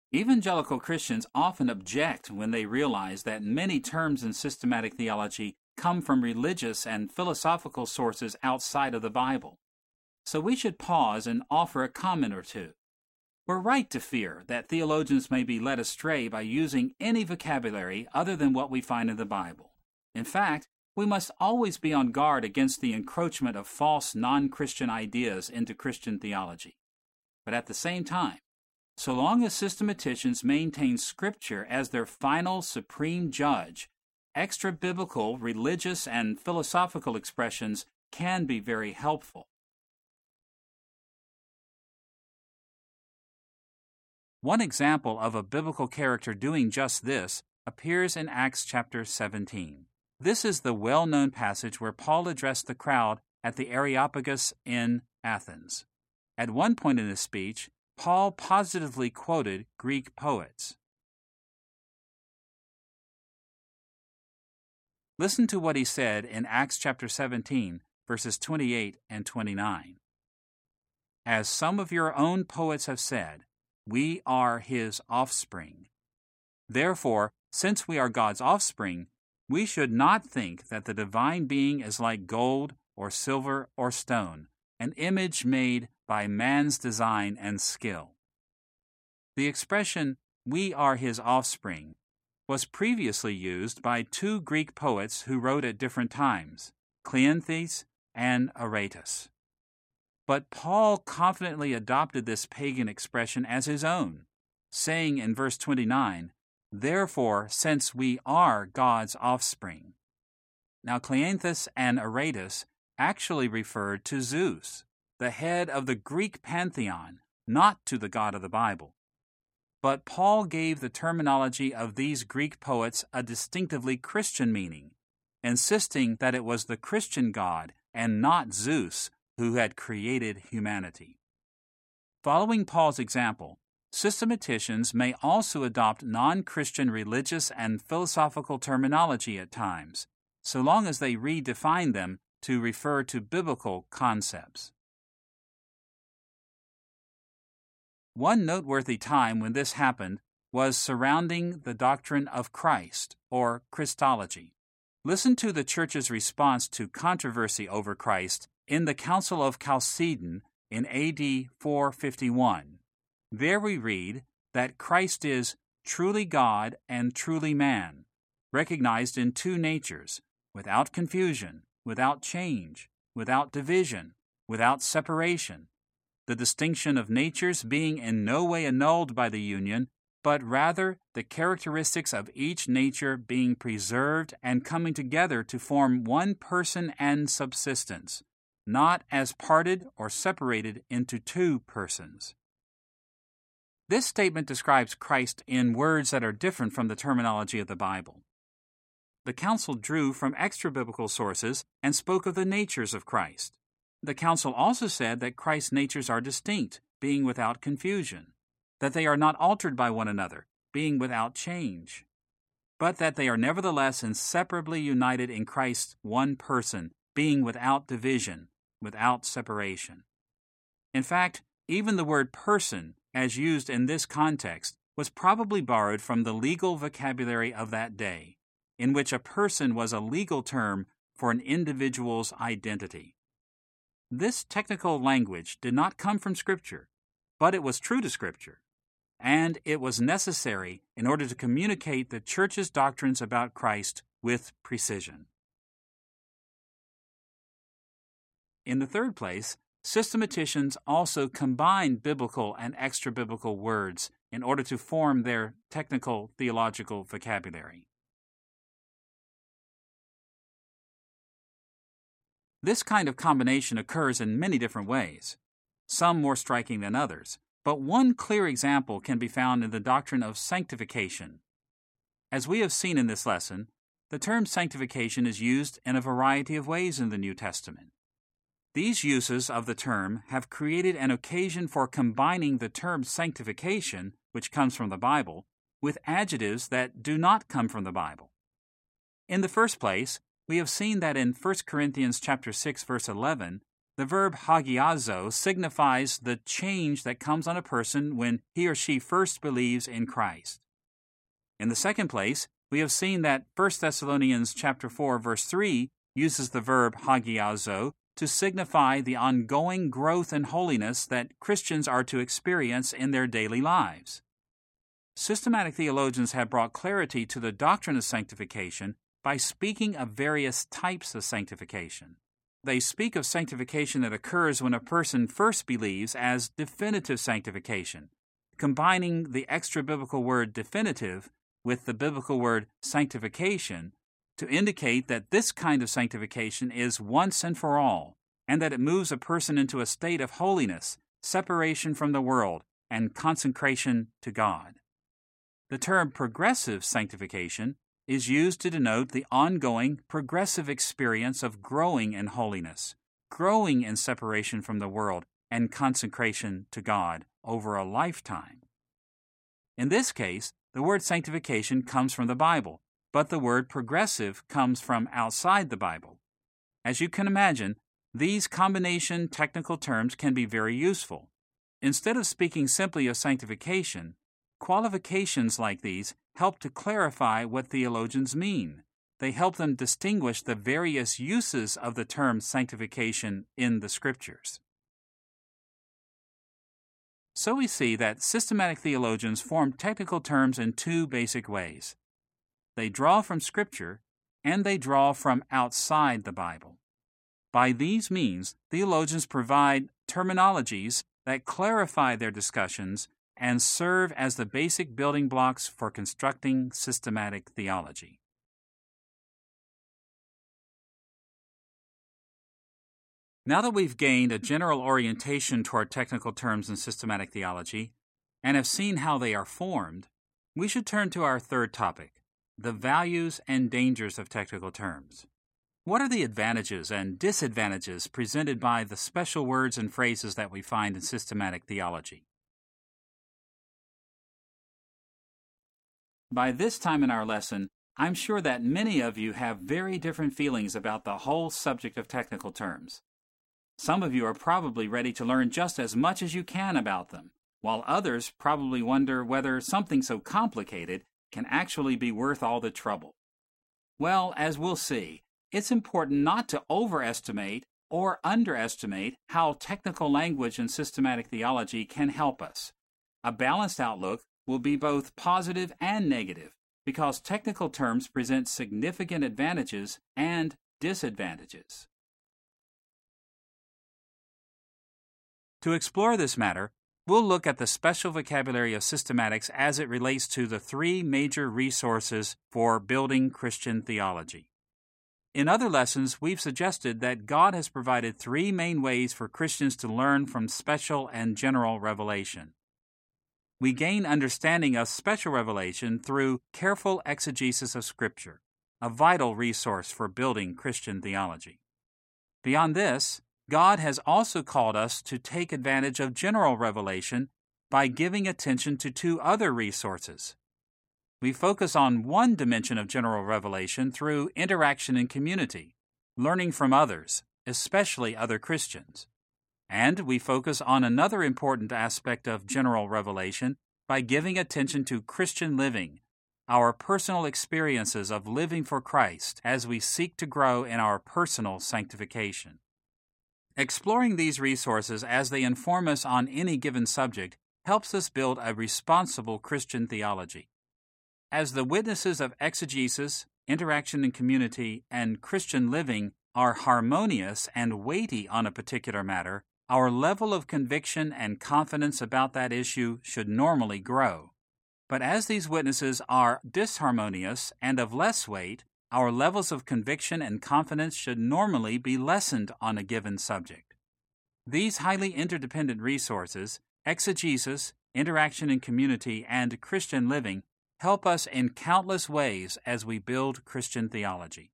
A: Evangelical Christians often object when they realize that many terms in systematic theology come from religious and philosophical sources outside of the Bible. So we should pause and offer a comment or two. We're right to fear that theologians may be led astray by using any vocabulary other than what we find in the Bible. In fact, we must always be on guard against the encroachment of false non-Christian ideas into Christian theology. But at the same time, so long as systematicians maintain Scripture as their final supreme judge, extra-biblical, religious, and philosophical expressions can be very helpful. One example of a biblical character doing just this appears in Acts chapter seventeen. This is the well-known passage where Paul addressed the crowd at the Areopagus in Athens. At one point in his speech, Paul positively quoted Greek poets. Listen to what he said in Acts chapter seventeen, verses twenty-eight and twenty-nine. As some of your own poets have said, we are his offspring. Therefore, since we are God's offspring, we should not think that the divine being is like gold or silver or stone, an image made by man's design and skill. The expression, we are his offspring, was previously used by two Greek poets who wrote at different times, Cleanthes and Aratus. But Paul confidently adopted this pagan expression as his own, saying in verse twenty-nine, therefore, since we are God's offspring. Now, Cleanthes and Aratus actually referred to Zeus, the head of the Greek pantheon, not to the God of the Bible. But Paul gave the terminology of these Greek poets a distinctively Christian meaning, insisting that it was the Christian God and not Zeus who had created humanity. Following Paul's example, systematicians may also adopt non-Christian religious and philosophical terminology at times, so long as they redefine them to refer to biblical concepts. One noteworthy time when this happened was surrounding the doctrine of Christ, or Christology. Listen to the church's response to controversy over Christ in the Council of Chalcedon in A D four fifty-one. There we read that Christ is truly God and truly man, recognized in two natures, without confusion, without change, without division, without separation, the distinction of natures being in no way annulled by the union, but rather the characteristics of each nature being preserved and coming together to form one person and subsistence, not as parted or separated into two persons. This statement describes Christ in words that are different from the terminology of the Bible. The council drew from extra-biblical sources and spoke of the natures of Christ. The council also said that Christ's natures are distinct, being without confusion, that they are not altered by one another, being without change, but that they are nevertheless inseparably united in Christ's one person, being without division, without separation. In fact, even the word person, as used in this context, was probably borrowed from the legal vocabulary of that day, in which a person was a legal term for an individual's identity. This technical language did not come from Scripture, but it was true to Scripture, and it was necessary in order to communicate the Church's doctrines about Christ with precision. In the third place, systematicians also combine biblical and extra-biblical words in order to form their technical theological vocabulary. This kind of combination occurs in many different ways, some more striking than others, but one clear example can be found in the doctrine of sanctification. As we have seen in this lesson, the term sanctification is used in a variety of ways in the New Testament. These uses of the term have created an occasion for combining the term sanctification, which comes from the Bible, with adjectives that do not come from the Bible. In the first place, we have seen that in First Corinthians chapter six, verse eleven, the verb hagiazo signifies the change that comes on a person when he or she first believes in Christ. In the second place, we have seen that First Thessalonians chapter four, verse three uses the verb hagiazo to signify the ongoing growth in holiness that Christians are to experience in their daily lives. Systematic theologians have brought clarity to the doctrine of sanctification by speaking of various types of sanctification. They speak of sanctification that occurs when a person first believes as definitive sanctification, combining the extra-biblical word definitive with the biblical word sanctification to indicate that this kind of sanctification is once and for all, and that it moves a person into a state of holiness, separation from the world, and consecration to God. The term progressive sanctification is used to denote the ongoing progressive experience of growing in holiness, growing in separation from the world, and consecration to God over a lifetime. In this case, the word sanctification comes from the Bible, but the word progressive comes from outside the Bible. As you can imagine, these combination technical terms can be very useful. Instead of speaking simply of sanctification, qualifications like these help to clarify what theologians mean. They help them distinguish the various uses of the term sanctification in the Scriptures. So we see that systematic theologians form technical terms in two basic ways. They draw from Scripture, and they draw from outside the Bible. By these means, theologians provide terminologies that clarify their discussions and serve as the basic building blocks for constructing systematic theology. Now that we've gained a general orientation toward technical terms in systematic theology and have seen how they are formed, we should turn to our third topic, the values and dangers of technical terms. What are the advantages and disadvantages presented by the special words and phrases that we find in systematic theology? By this time in our lesson, I'm sure that many of you have very different feelings about the whole subject of technical terms. Some of you are probably ready to learn just as much as you can about them, while others probably wonder whether something so complicated can actually be worth all the trouble. Well, as we'll see, it's important not to overestimate or underestimate how technical language in systematic theology can help us. A balanced outlook will be both positive and negative, because technical terms present significant advantages and disadvantages. To explore this matter, we'll look at the special vocabulary of systematics as it relates to the three major resources for building Christian theology. In other lessons, we've suggested that God has provided three main ways for Christians to learn from special and general revelation. We gain understanding of special revelation through careful exegesis of Scripture, a vital resource for building Christian theology. Beyond this, God has also called us to take advantage of general revelation by giving attention to two other resources. We focus on one dimension of general revelation through interaction in community, learning from others, especially other Christians. And we focus on another important aspect of general revelation by giving attention to Christian living, our personal experiences of living for Christ as we seek to grow in our personal sanctification. Exploring these resources as they inform us on any given subject helps us build a responsible Christian theology. As the witnesses of exegesis, interaction in community, and Christian living are harmonious and weighty on a particular matter, our level of conviction and confidence about that issue should normally grow. But as these witnesses are disharmonious and of less weight, our levels of conviction and confidence should normally be lessened on a given subject. These highly interdependent resources, exegesis, interaction in community, and Christian living, help us in countless ways as we build Christian theology.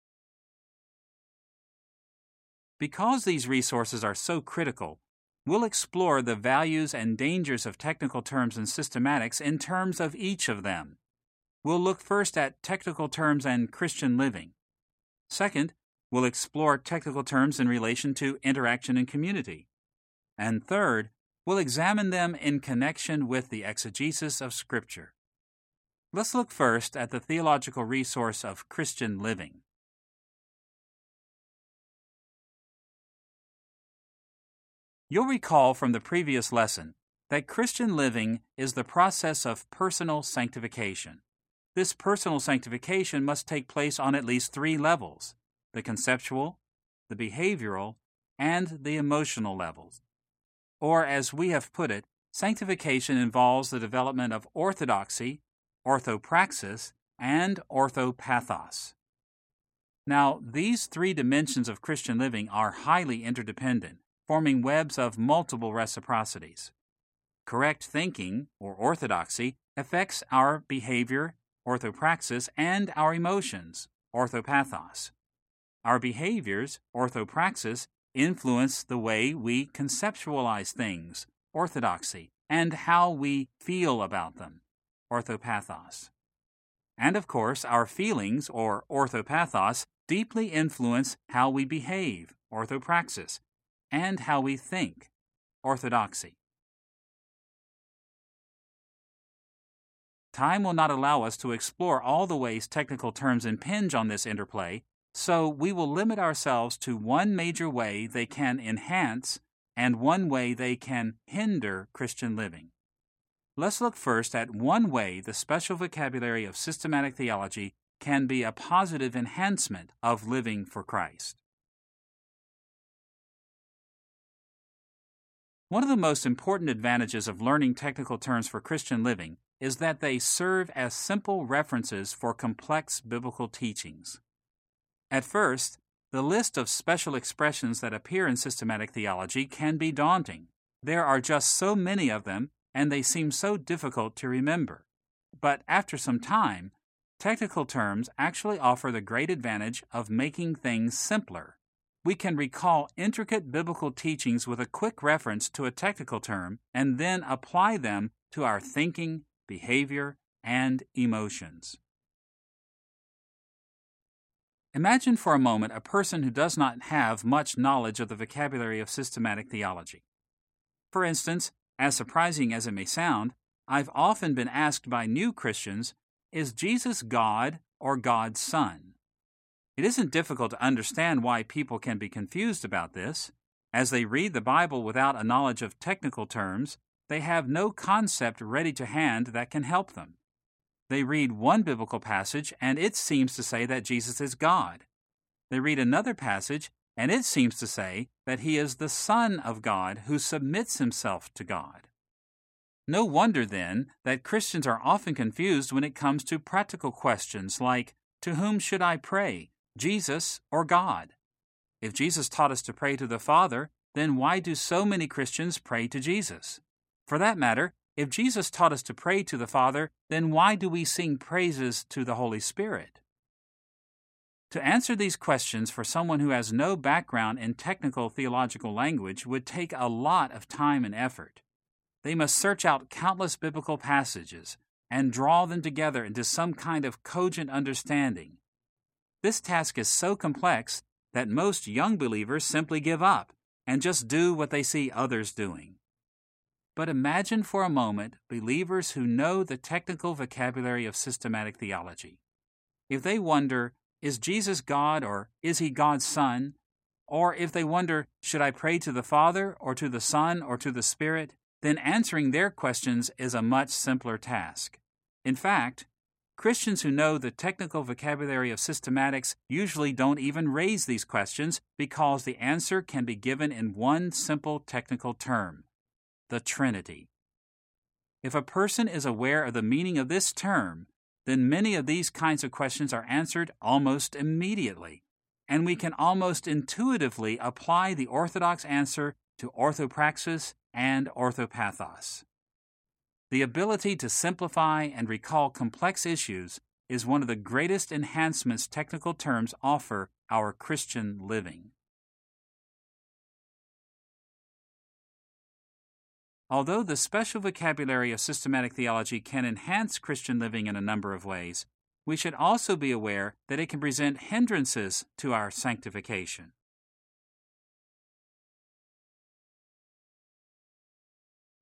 A: Because these resources are so critical, we'll explore the values and dangers of technical terms and systematics in terms of each of them. We'll look first at technical terms and Christian living. Second, we'll explore technical terms in relation to interaction in community. And third, we'll examine them in connection with the exegesis of Scripture. Let's look first at the theological resource of Christian living. You'll recall from the previous lesson that Christian living is the process of personal sanctification. This personal sanctification must take place on at least three levels: the conceptual, the behavioral, and the emotional levels. Or, as we have put it, sanctification involves the development of orthodoxy, orthopraxis, and orthopathos. Now, these three dimensions of Christian living are highly interdependent, forming webs of multiple reciprocities. Correct thinking, or orthodoxy, affects our behavior, orthopraxis, and our emotions, orthopathos. Our behaviors, orthopraxis, influence the way we conceptualize things, orthodoxy, and how we feel about them, orthopathos. And of course, our feelings, or orthopathos, deeply influence how we behave, orthopraxis, and how we think, orthodoxy. Time will not allow us to explore all the ways technical terms impinge on this interplay, so we will limit ourselves to one major way they can enhance and one way they can hinder Christian living. Let's look first at one way the special vocabulary of systematic theology can be a positive enhancement of living for Christ. One of the most important advantages of learning technical terms for Christian living is that they serve as simple references for complex biblical teachings. At first, the list of special expressions that appear in systematic theology can be daunting. There are just so many of them, and they seem so difficult to remember. But after some time, technical terms actually offer the great advantage of making things simpler. We can recall intricate biblical teachings with a quick reference to a technical term and then apply them to our thinking, behavior, and emotions. Imagine for a moment a person who does not have much knowledge of the vocabulary of systematic theology. For instance, as surprising as it may sound, I've often been asked by new Christians, is Jesus God or God's Son? It isn't difficult to understand why people can be confused about this. As they read the Bible without a knowledge of technical terms, they have no concept ready to hand that can help them. They read one biblical passage, and it seems to say that Jesus is God. They read another passage, and it seems to say that he is the Son of God who submits himself to God. No wonder, then, that Christians are often confused when it comes to practical questions like, to whom should I pray, Jesus or God? If Jesus taught us to pray to the Father, then why do so many Christians pray to Jesus? For that matter, if Jesus taught us to pray to the Father, then why do we sing praises to the Holy Spirit? To answer these questions for someone who has no background in technical theological language would take a lot of time and effort. They must search out countless biblical passages and draw them together into some kind of cogent understanding. This task is so complex that most young believers simply give up and just do what they see others doing. But imagine for a moment believers who know the technical vocabulary of systematic theology. If they wonder, is Jesus God or is he God's Son? Or if they wonder, should I pray to the Father or to the Son or to the Spirit? Then answering their questions is a much simpler task. In fact, Christians who know the technical vocabulary of systematics usually don't even raise these questions because the answer can be given in one simple technical term: the Trinity. If a person is aware of the meaning of this term, then many of these kinds of questions are answered almost immediately, and we can almost intuitively apply the orthodox answer to orthopraxis and orthopathos. The ability to simplify and recall complex issues is one of the greatest enhancements technical terms offer our Christian living. Although the special vocabulary of systematic theology can enhance Christian living in a number of ways, we should also be aware that it can present hindrances to our sanctification.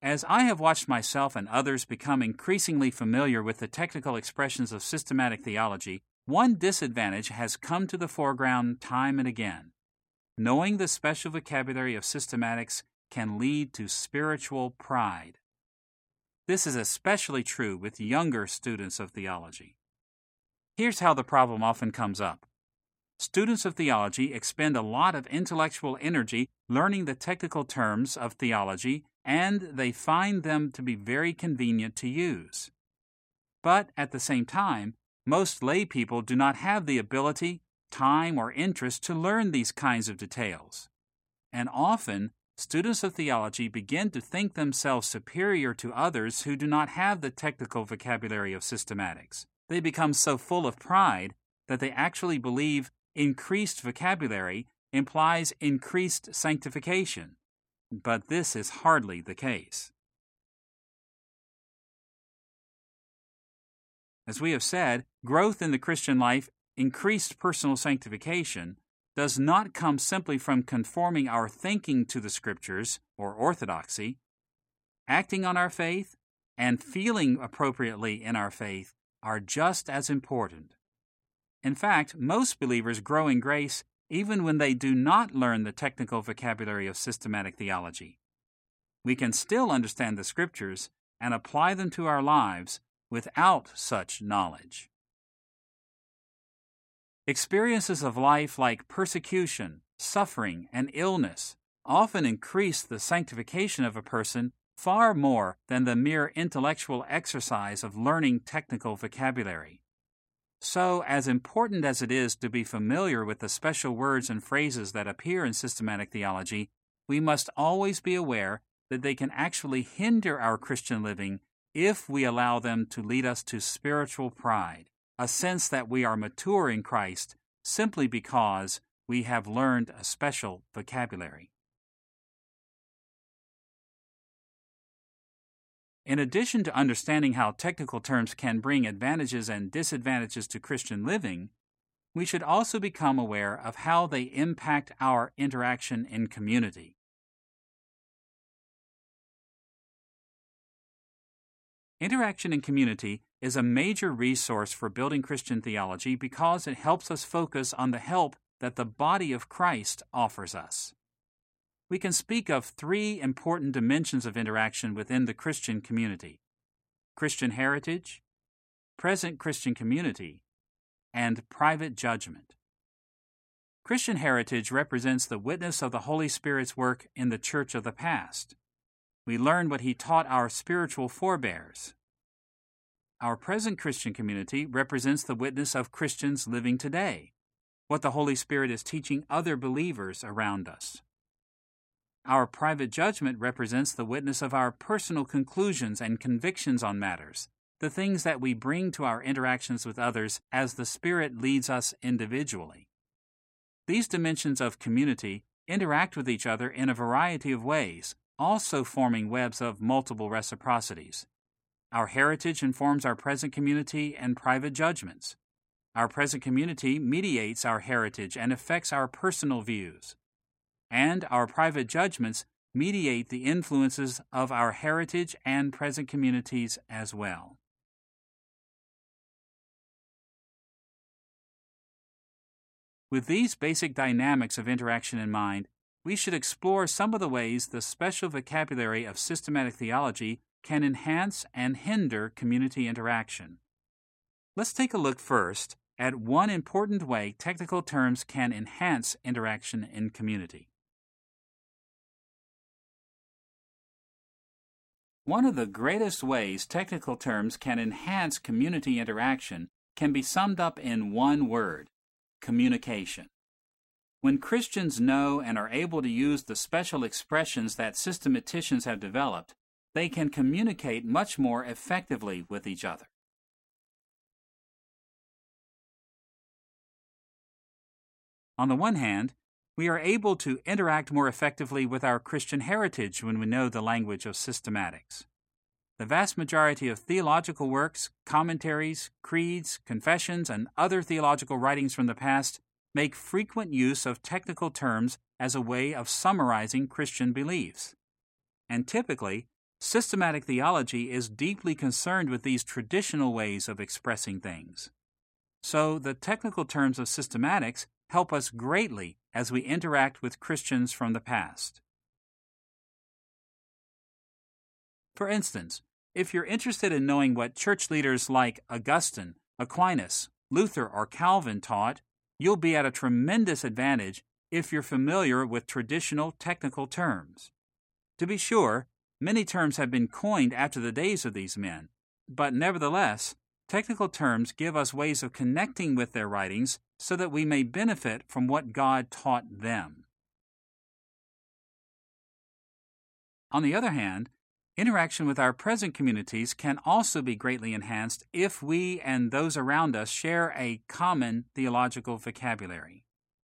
A: As I have watched myself and others become increasingly familiar with the technical expressions of systematic theology, one disadvantage has come to the foreground time and again. Knowing the special vocabulary of systematics can lead to spiritual pride. This is especially true with younger students of theology. Here's how the problem often comes up. Students of theology expend a lot of intellectual energy learning the technical terms of theology, and they find them to be very convenient to use. But at the same time, most lay people do not have the ability, time, or interest to learn these kinds of details. And often, students of theology begin to think themselves superior to others who do not have the technical vocabulary of systematics. They become so full of pride that they actually believe increased vocabulary implies increased sanctification. But this is hardly the case. As we have said, growth in the Christian life, increased personal sanctification, does not come simply from conforming our thinking to the Scriptures, or orthodoxy. Acting on our faith and feeling appropriately in our faith are just as important. In fact, most believers grow in grace even when they do not learn the technical vocabulary of systematic theology. We can still understand the Scriptures and apply them to our lives without such knowledge. Experiences of life like persecution, suffering, and illness often increase the sanctification of a person far more than the mere intellectual exercise of learning technical vocabulary. So, as important as it is to be familiar with the special words and phrases that appear in systematic theology, we must always be aware that they can actually hinder our Christian living if we allow them to lead us to spiritual pride, a sense that we are mature in Christ simply because we have learned a special vocabulary. In addition to understanding how technical terms can bring advantages and disadvantages to Christian living, we should also become aware of how they impact our interaction in community. Interaction in community is a major resource for building Christian theology because it helps us focus on the help that the body of Christ offers us. We can speak of three important dimensions of interaction within the Christian community: Christian heritage, present Christian community, and private judgment. Christian heritage represents the witness of the Holy Spirit's work in the church of the past. We learn what He taught our spiritual forebears. Our present Christian community represents the witness of Christians living today, what the Holy Spirit is teaching other believers around us. Our private judgment represents the witness of our personal conclusions and convictions on matters, the things that we bring to our interactions with others as the Spirit leads us individually. These dimensions of community interact with each other in a variety of ways, also forming webs of multiple reciprocities. Our heritage informs our present community and private judgments. Our present community mediates our heritage and affects our personal views. And our private judgments mediate the influences of our heritage and present communities as well. With these basic dynamics of interaction in mind, we should explore some of the ways the special vocabulary of systematic theology can enhance and hinder community interaction. Let's take a look first at one important way technical terms can enhance interaction in community. One of the greatest ways technical terms can enhance community interaction can be summed up in one word: communication. When Christians know and are able to use the special expressions that systematicians have developed, they can communicate much more effectively with each other. On the one hand, we are able to interact more effectively with our Christian heritage when we know the language of systematics. The vast majority of theological works, commentaries, creeds, confessions, and other theological writings from the past make frequent use of technical terms as a way of summarizing Christian beliefs. And typically, Systematic theology is deeply concerned with these traditional ways of expressing things. So the technical terms of systematics help us greatly as we interact with Christians from the past. For instance, if you're interested in knowing what church leaders like Augustine, Aquinas, Luther, or Calvin taught, you'll be at a tremendous advantage if you're familiar with traditional technical terms. To be sure, many terms have been coined after the days of these men, but nevertheless, technical terms give us ways of connecting with their writings so that we may benefit from what God taught them. On the other hand, interaction with our present communities can also be greatly enhanced if we and those around us share a common theological vocabulary.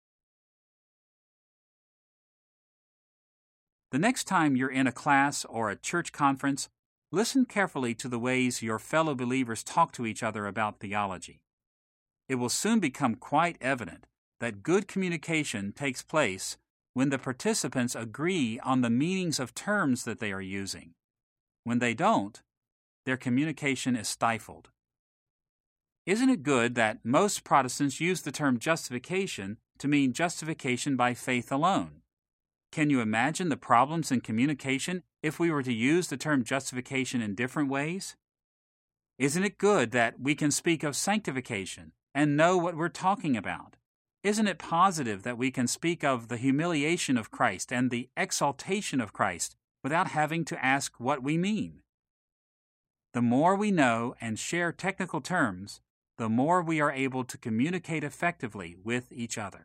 A: The next time you're in a class or a church conference, listen carefully to the ways your fellow believers talk to each other about theology. It will soon become quite evident that good communication takes place when the participants agree on the meanings of terms that they are using. When they don't, their communication is stifled. Isn't it good that most Protestants use the term justification to mean justification by faith alone? Can you imagine the problems in communication if we were to use the term justification in different ways? Isn't it good that we can speak of sanctification and know what we're talking about? Isn't it positive that we can speak of the humiliation of Christ and the exaltation of Christ without having to ask what we mean? The more we know and share technical terms, the more we are able to communicate effectively with each other.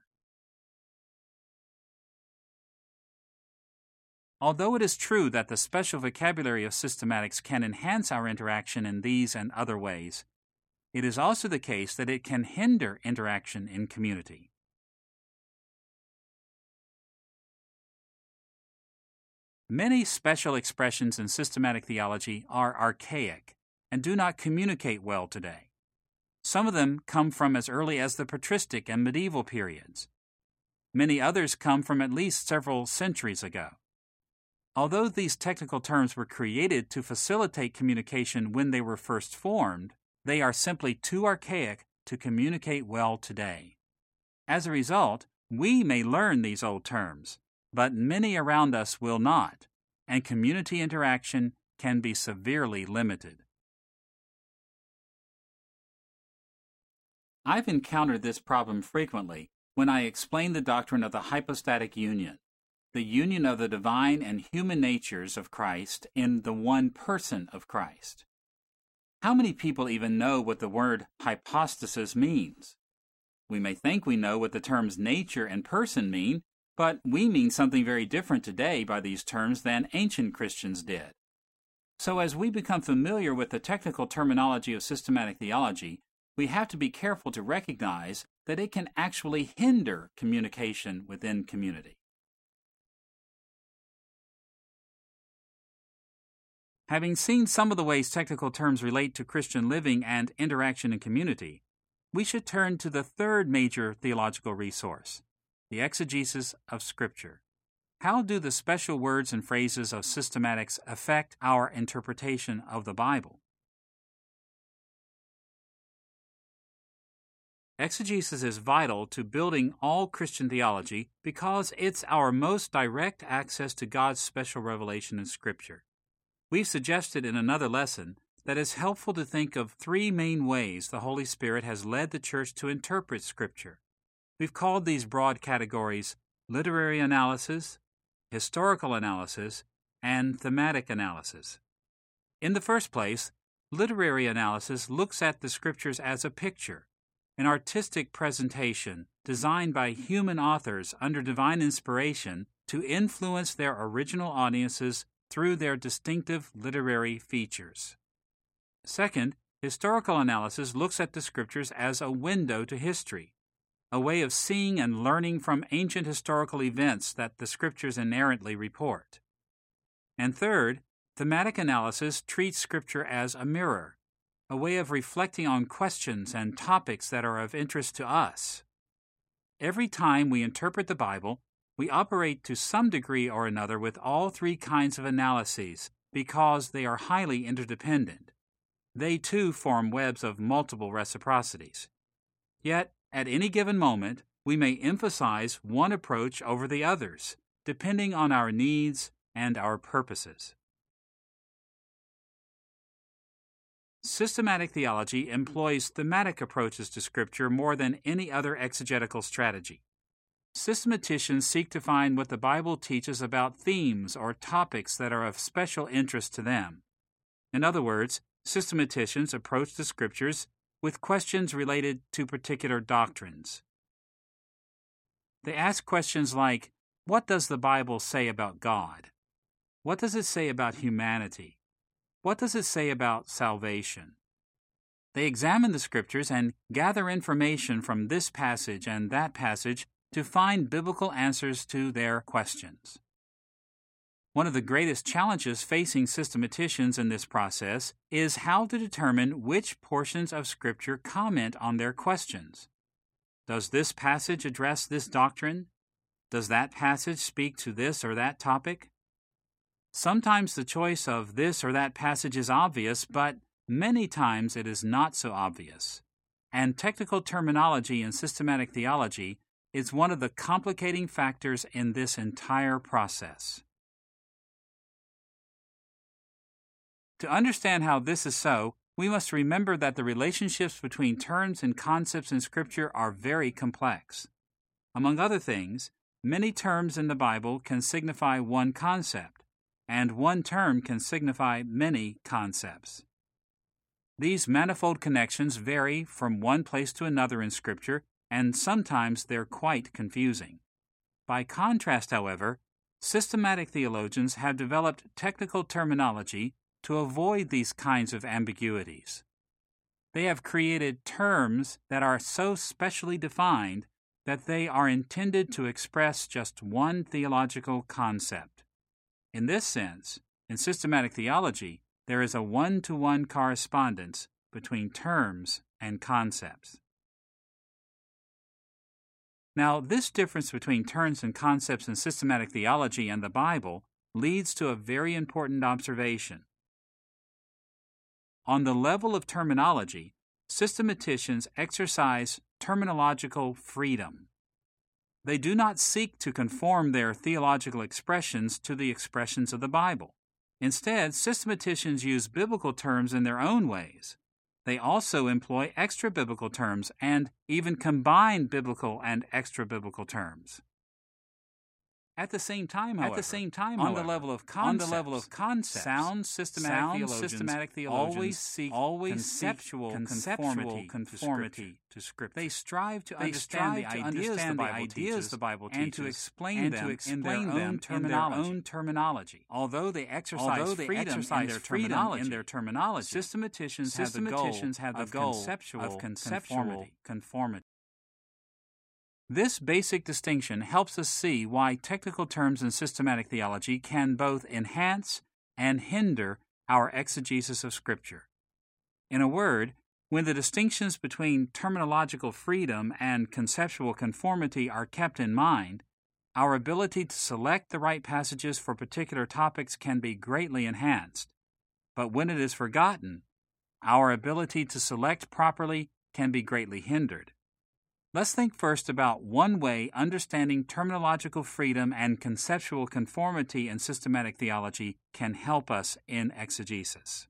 A: Although it is true that the special vocabulary of systematics can enhance our interaction in these and other ways, it is also the case that it can hinder interaction in community. Many special expressions in systematic theology are archaic and do not communicate well today. Some of them come from as early as the patristic and medieval periods. Many others come from at least several centuries ago. Although these technical terms were created to facilitate communication when they were first formed, they are simply too archaic to communicate well today. As a result, we may learn these old terms, but many around us will not, and community interaction can be severely limited. I've encountered this problem frequently when I explain the doctrine of the hypostatic union, the union of the divine and human natures of Christ in the one person of Christ. How many people even know what the word hypostasis means? We may think we know what the terms nature and person mean, but we mean something very different today by these terms than ancient Christians did. So as we become familiar with the technical terminology of systematic theology, we have to be careful to recognize that it can actually hinder communication within community. Having seen some of the ways technical terms relate to Christian living and interaction in community, we should turn to the third major theological resource, the exegesis of Scripture. How do the special words and phrases of systematics affect our interpretation of the Bible? Exegesis is vital to building all Christian theology because it's our most direct access to God's special revelation in Scripture. We've suggested in another lesson that it's helpful to think of three main ways the Holy Spirit has led the church to interpret Scripture. We've called these broad categories literary analysis, historical analysis, and thematic analysis. In the first place, literary analysis looks at the Scriptures as a picture, an artistic presentation designed by human authors under divine inspiration to influence their original audiences through their distinctive literary features. Second, historical analysis looks at the Scriptures as a window to history, a way of seeing and learning from ancient historical events that the Scriptures inerrantly report. And third, thematic analysis treats Scripture as a mirror, a way of reflecting on questions and topics that are of interest to us. Every time we interpret the Bible, we operate to some degree or another with all three kinds of analyses because they are highly interdependent. They too form webs of multiple reciprocities. Yet, at any given moment, we may emphasize one approach over the others, depending on our needs and our purposes. Systematic theology employs thematic approaches to Scripture more than any other exegetical strategy. Systematicians seek to find what the Bible teaches about themes or topics that are of special interest to them. In other words, systematicians approach the Scriptures with questions related to particular doctrines. They ask questions like, what does the Bible say about God? What does it say about humanity? What does it say about salvation? They examine the Scriptures and gather information from this passage and that passage to find biblical answers to their questions. One of the greatest challenges facing systematicians in this process is how to determine which portions of Scripture comment on their questions. Does this passage address this doctrine? Does that passage speak to this or that topic? Sometimes the choice of this or that passage is obvious, but many times it is not so obvious. And technical terminology in systematic theology is one of the complicating factors in this entire process. To understand how this is so, we must remember that the relationships between terms and concepts in Scripture are very complex. Among other things, many terms in the Bible can signify one concept, and one term can signify many concepts. These manifold connections vary from one place to another in Scripture, and sometimes they're quite confusing. By contrast, however, systematic theologians have developed technical terminology to avoid these kinds of ambiguities. They have created terms that are so specially defined that they are intended to express just one theological concept. In this sense, in systematic theology, there is a one-to-one correspondence between terms and concepts. Now, this difference between terms and concepts in systematic theology and the Bible leads to a very important observation. On the level of terminology, systematicians exercise terminological freedom. They do not seek to conform their theological expressions to the expressions of the Bible. Instead, systematicians use biblical terms in their own ways. They also employ extra-biblical terms and even combine biblical and extra-biblical terms. At the same time, however, At the same time, on, however, the level of concepts, on the level of concepts, sound systematic sound theologians, systematic theologians always seek always conceptual, conceptual conformity, conformity to Scripture. They strive to they understand, strive the, to ideas understand the, Bible the ideas the Bible teaches and to explain and them, to explain in their them own terminology. In their own terminology. Although they exercise Although they freedom, exercise in, their freedom terminology, in their terminology, systematicians, systematicians have the goal, have the goal of conceptual, of conceptual conformity. conformity. This basic distinction helps us see why technical terms in systematic theology can both enhance and hinder our exegesis of Scripture. In a word, when the distinctions between terminological freedom and conceptual conformity are kept in mind, our ability to select the right passages for particular topics can be greatly enhanced. But when it is forgotten, our ability to select properly can be greatly hindered. Let's think first about one way understanding terminological freedom and conceptual conformity in systematic theology can help us in exegesis.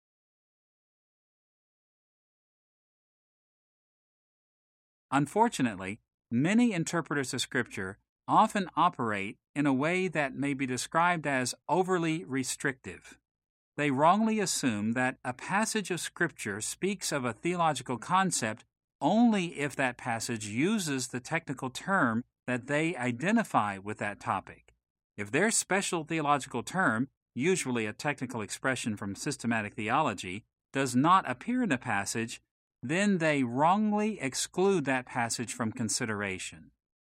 A: Unfortunately, many interpreters of Scripture often operate in a way that may be described as overly restrictive. They wrongly assume that a passage of Scripture speaks of a theological concept only if that passage uses the technical term that they identify with that topic. If their special theological term, usually a technical expression from systematic theology, does not appear in a passage, then they wrongly exclude that passage from consideration.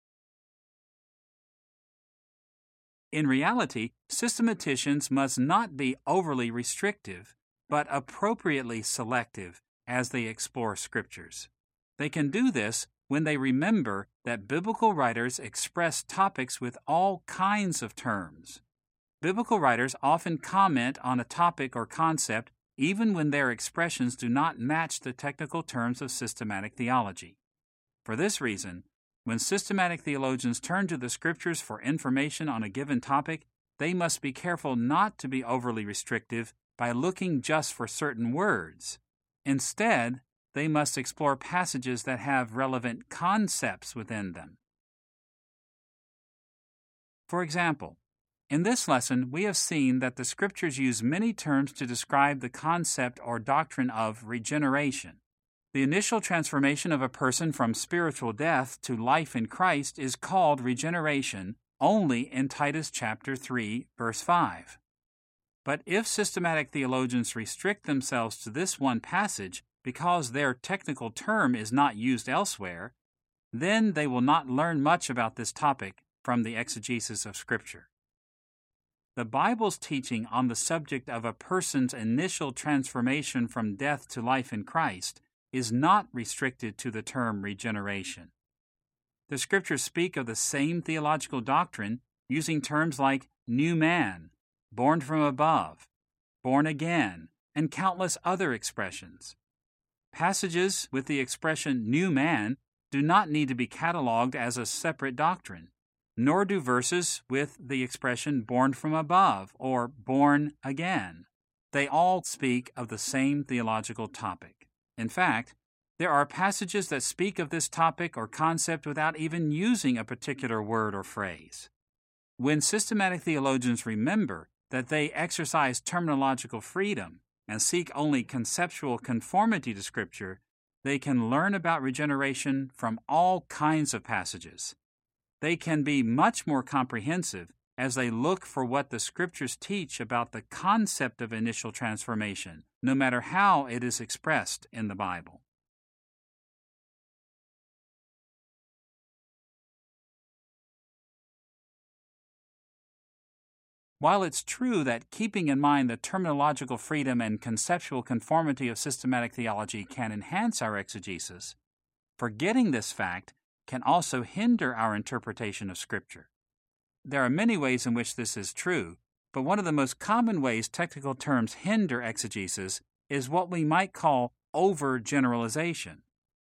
A: In reality, systematicians must not be overly restrictive, but appropriately selective as they explore Scriptures. They can do this when they remember that biblical writers express topics with all kinds of terms. Biblical writers often comment on a topic or concept even when their expressions do not match the technical terms of systematic theology. For this reason, when systematic theologians turn to the Scriptures for information on a given topic, they must be careful not to be overly restrictive by looking just for certain words. Instead, they must explore passages that have relevant concepts within them. For example, in this lesson, we have seen that the Scriptures use many terms to describe the concept or doctrine of regeneration. The initial transformation of a person from spiritual death to life in Christ is called regeneration only in Titus chapter three, verse five. But if systematic theologians restrict themselves to this one passage because their technical term is not used elsewhere, then they will not learn much about this topic from the exegesis of Scripture. The Bible's teaching on the subject of a person's initial transformation from death to life in Christ is not restricted to the term regeneration. The Scriptures speak of the same theological doctrine using terms like new man, born from above, born again, and countless other expressions. Passages with the expression new man do not need to be cataloged as a separate doctrine, nor do verses with the expression born from above or born again. They all speak of the same theological topic. In fact, there are passages that speak of this topic or concept without even using a particular word or phrase. When systematic theologians remember that they exercise terminological freedom and seek only conceptual conformity to Scripture, they can learn about regeneration from all kinds of passages. They can be much more comprehensive as they look for what the Scriptures teach about the concept of initial transformation, no matter how it is expressed in the Bible. While it's true that keeping in mind the terminological freedom and conceptual conformity of systematic theology can enhance our exegesis, forgetting this fact can also hinder our interpretation of Scripture. There are many ways in which this is true, but one of the most common ways technical terms hinder exegesis is what we might call overgeneralization.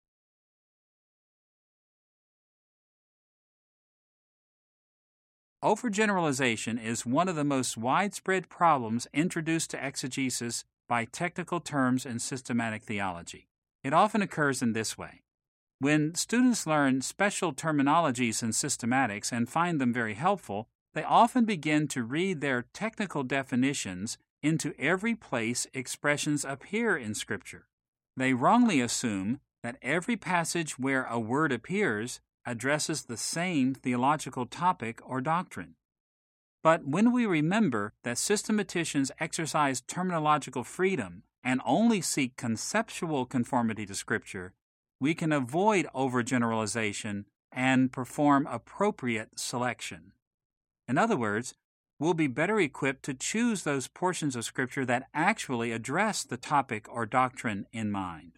A: Overgeneralization is one of the most widespread problems introduced to exegesis by technical terms in systematic theology. It often occurs in this way. When students learn special terminologies in systematics and find them very helpful, they often begin to read their technical definitions into every place expressions appear in Scripture. They wrongly assume that every passage where a word appears addresses the same theological topic or doctrine. But when we remember that systematicians exercise terminological freedom and only seek conceptual conformity to Scripture, we can avoid overgeneralization and perform appropriate selection. In other words, we'll be better equipped to choose those portions of Scripture that actually address the topic or doctrine in mind.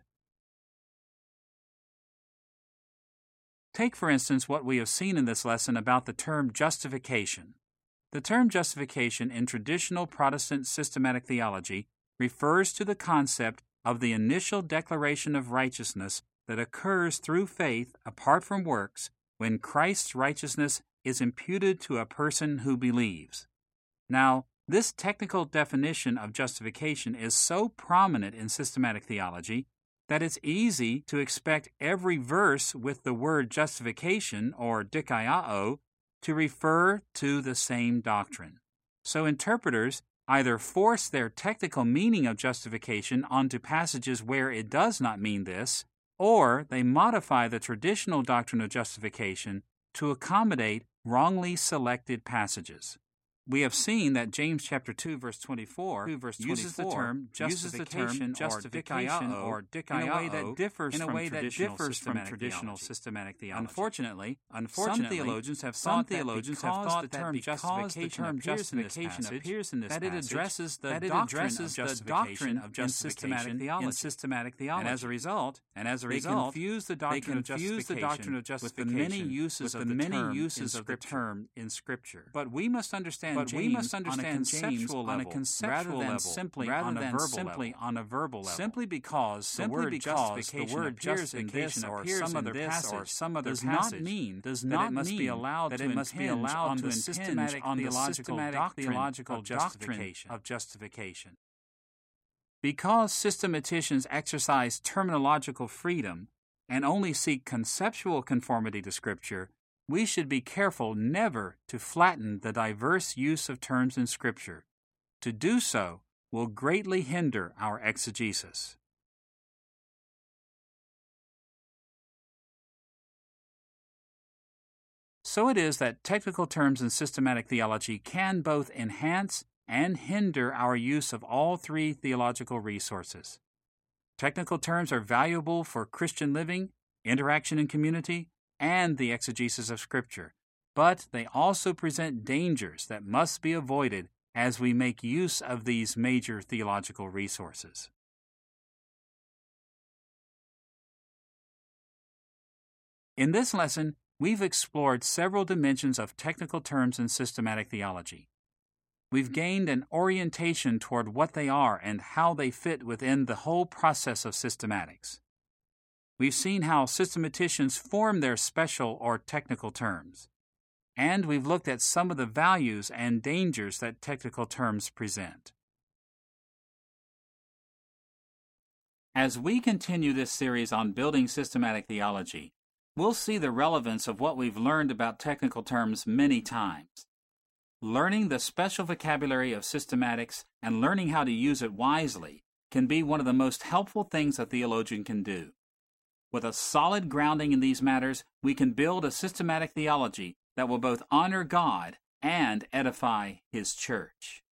A: Take, for instance, what we have seen in this lesson about the term justification. The term justification in traditional Protestant systematic theology refers to the concept of the initial declaration of righteousness that occurs through faith apart from works when Christ's righteousness is imputed to a person who believes. Now, this technical definition of justification is so prominent in systematic theology that it's easy to expect every verse with the word justification, or dikaiao, to refer to the same doctrine. So interpreters either force their technical meaning of justification onto passages where it does not mean this, or they modify the traditional doctrine of justification to accommodate wrongly selected passages. We have seen that James chapter two verse twenty-four, two verse uses the term justification, justification or dikaiao in a way that differs in a way that differs from traditional systematic theology. Unfortunately, unfortunately, some theologians have some theologians have thought the term justification appears in this passage that it addresses the doctrine of justification in systematic theology, and as a result, and as a result, they confuse the doctrine of justification with the many uses of the term in Scripture. But we must understand but
B: James
A: we must understand
B: on a conceptual
A: James
B: level,
A: on a conceptual
B: rather than
A: level,
B: simply
A: rather
B: on a
A: than
B: verbal
A: simply
B: level.
A: on a verbal level.
B: Simply because
A: Simply
B: the word
A: because
B: justification
A: the word
B: appears in this
A: justification
B: or
A: appears
B: some
A: in
B: other
A: this
B: passage
A: or some other
B: does
A: passage
B: not mean
A: does
B: that
A: not
B: it must be
A: mean
B: allowed
A: that
B: to
A: it must be
B: impinge
A: allowed
B: on
A: to
B: the
A: impinge
B: systematic
A: on the
B: theological
A: systematic
B: doctrine
A: theological
B: of
A: doctrine
B: justification.
A: of justification. Because systematicians exercise terminological freedom and only seek conceptual conformity to Scripture, we should be careful never to flatten the diverse use of terms in Scripture. To do so will greatly hinder our exegesis. So it is that technical terms in systematic theology can both enhance and hinder our use of all three theological resources. Technical terms are valuable for Christian living, interaction in community, and the exegesis of Scripture, but they also present dangers that must be avoided as we make use of these major theological resources. In this lesson, we've explored several dimensions of technical terms in systematic theology. We've gained an orientation toward what they are and how they fit within the whole process of systematics. We've seen how systematicians form their special or technical terms, and we've looked at some of the values and dangers that technical terms present. As we continue this series on building systematic theology, we'll see the relevance of what we've learned about technical terms many times. Learning the special vocabulary of systematics and learning how to use it wisely can be one of the most helpful things a theologian can do. With a solid grounding in these matters, we can build a systematic theology that will both honor God and edify His church.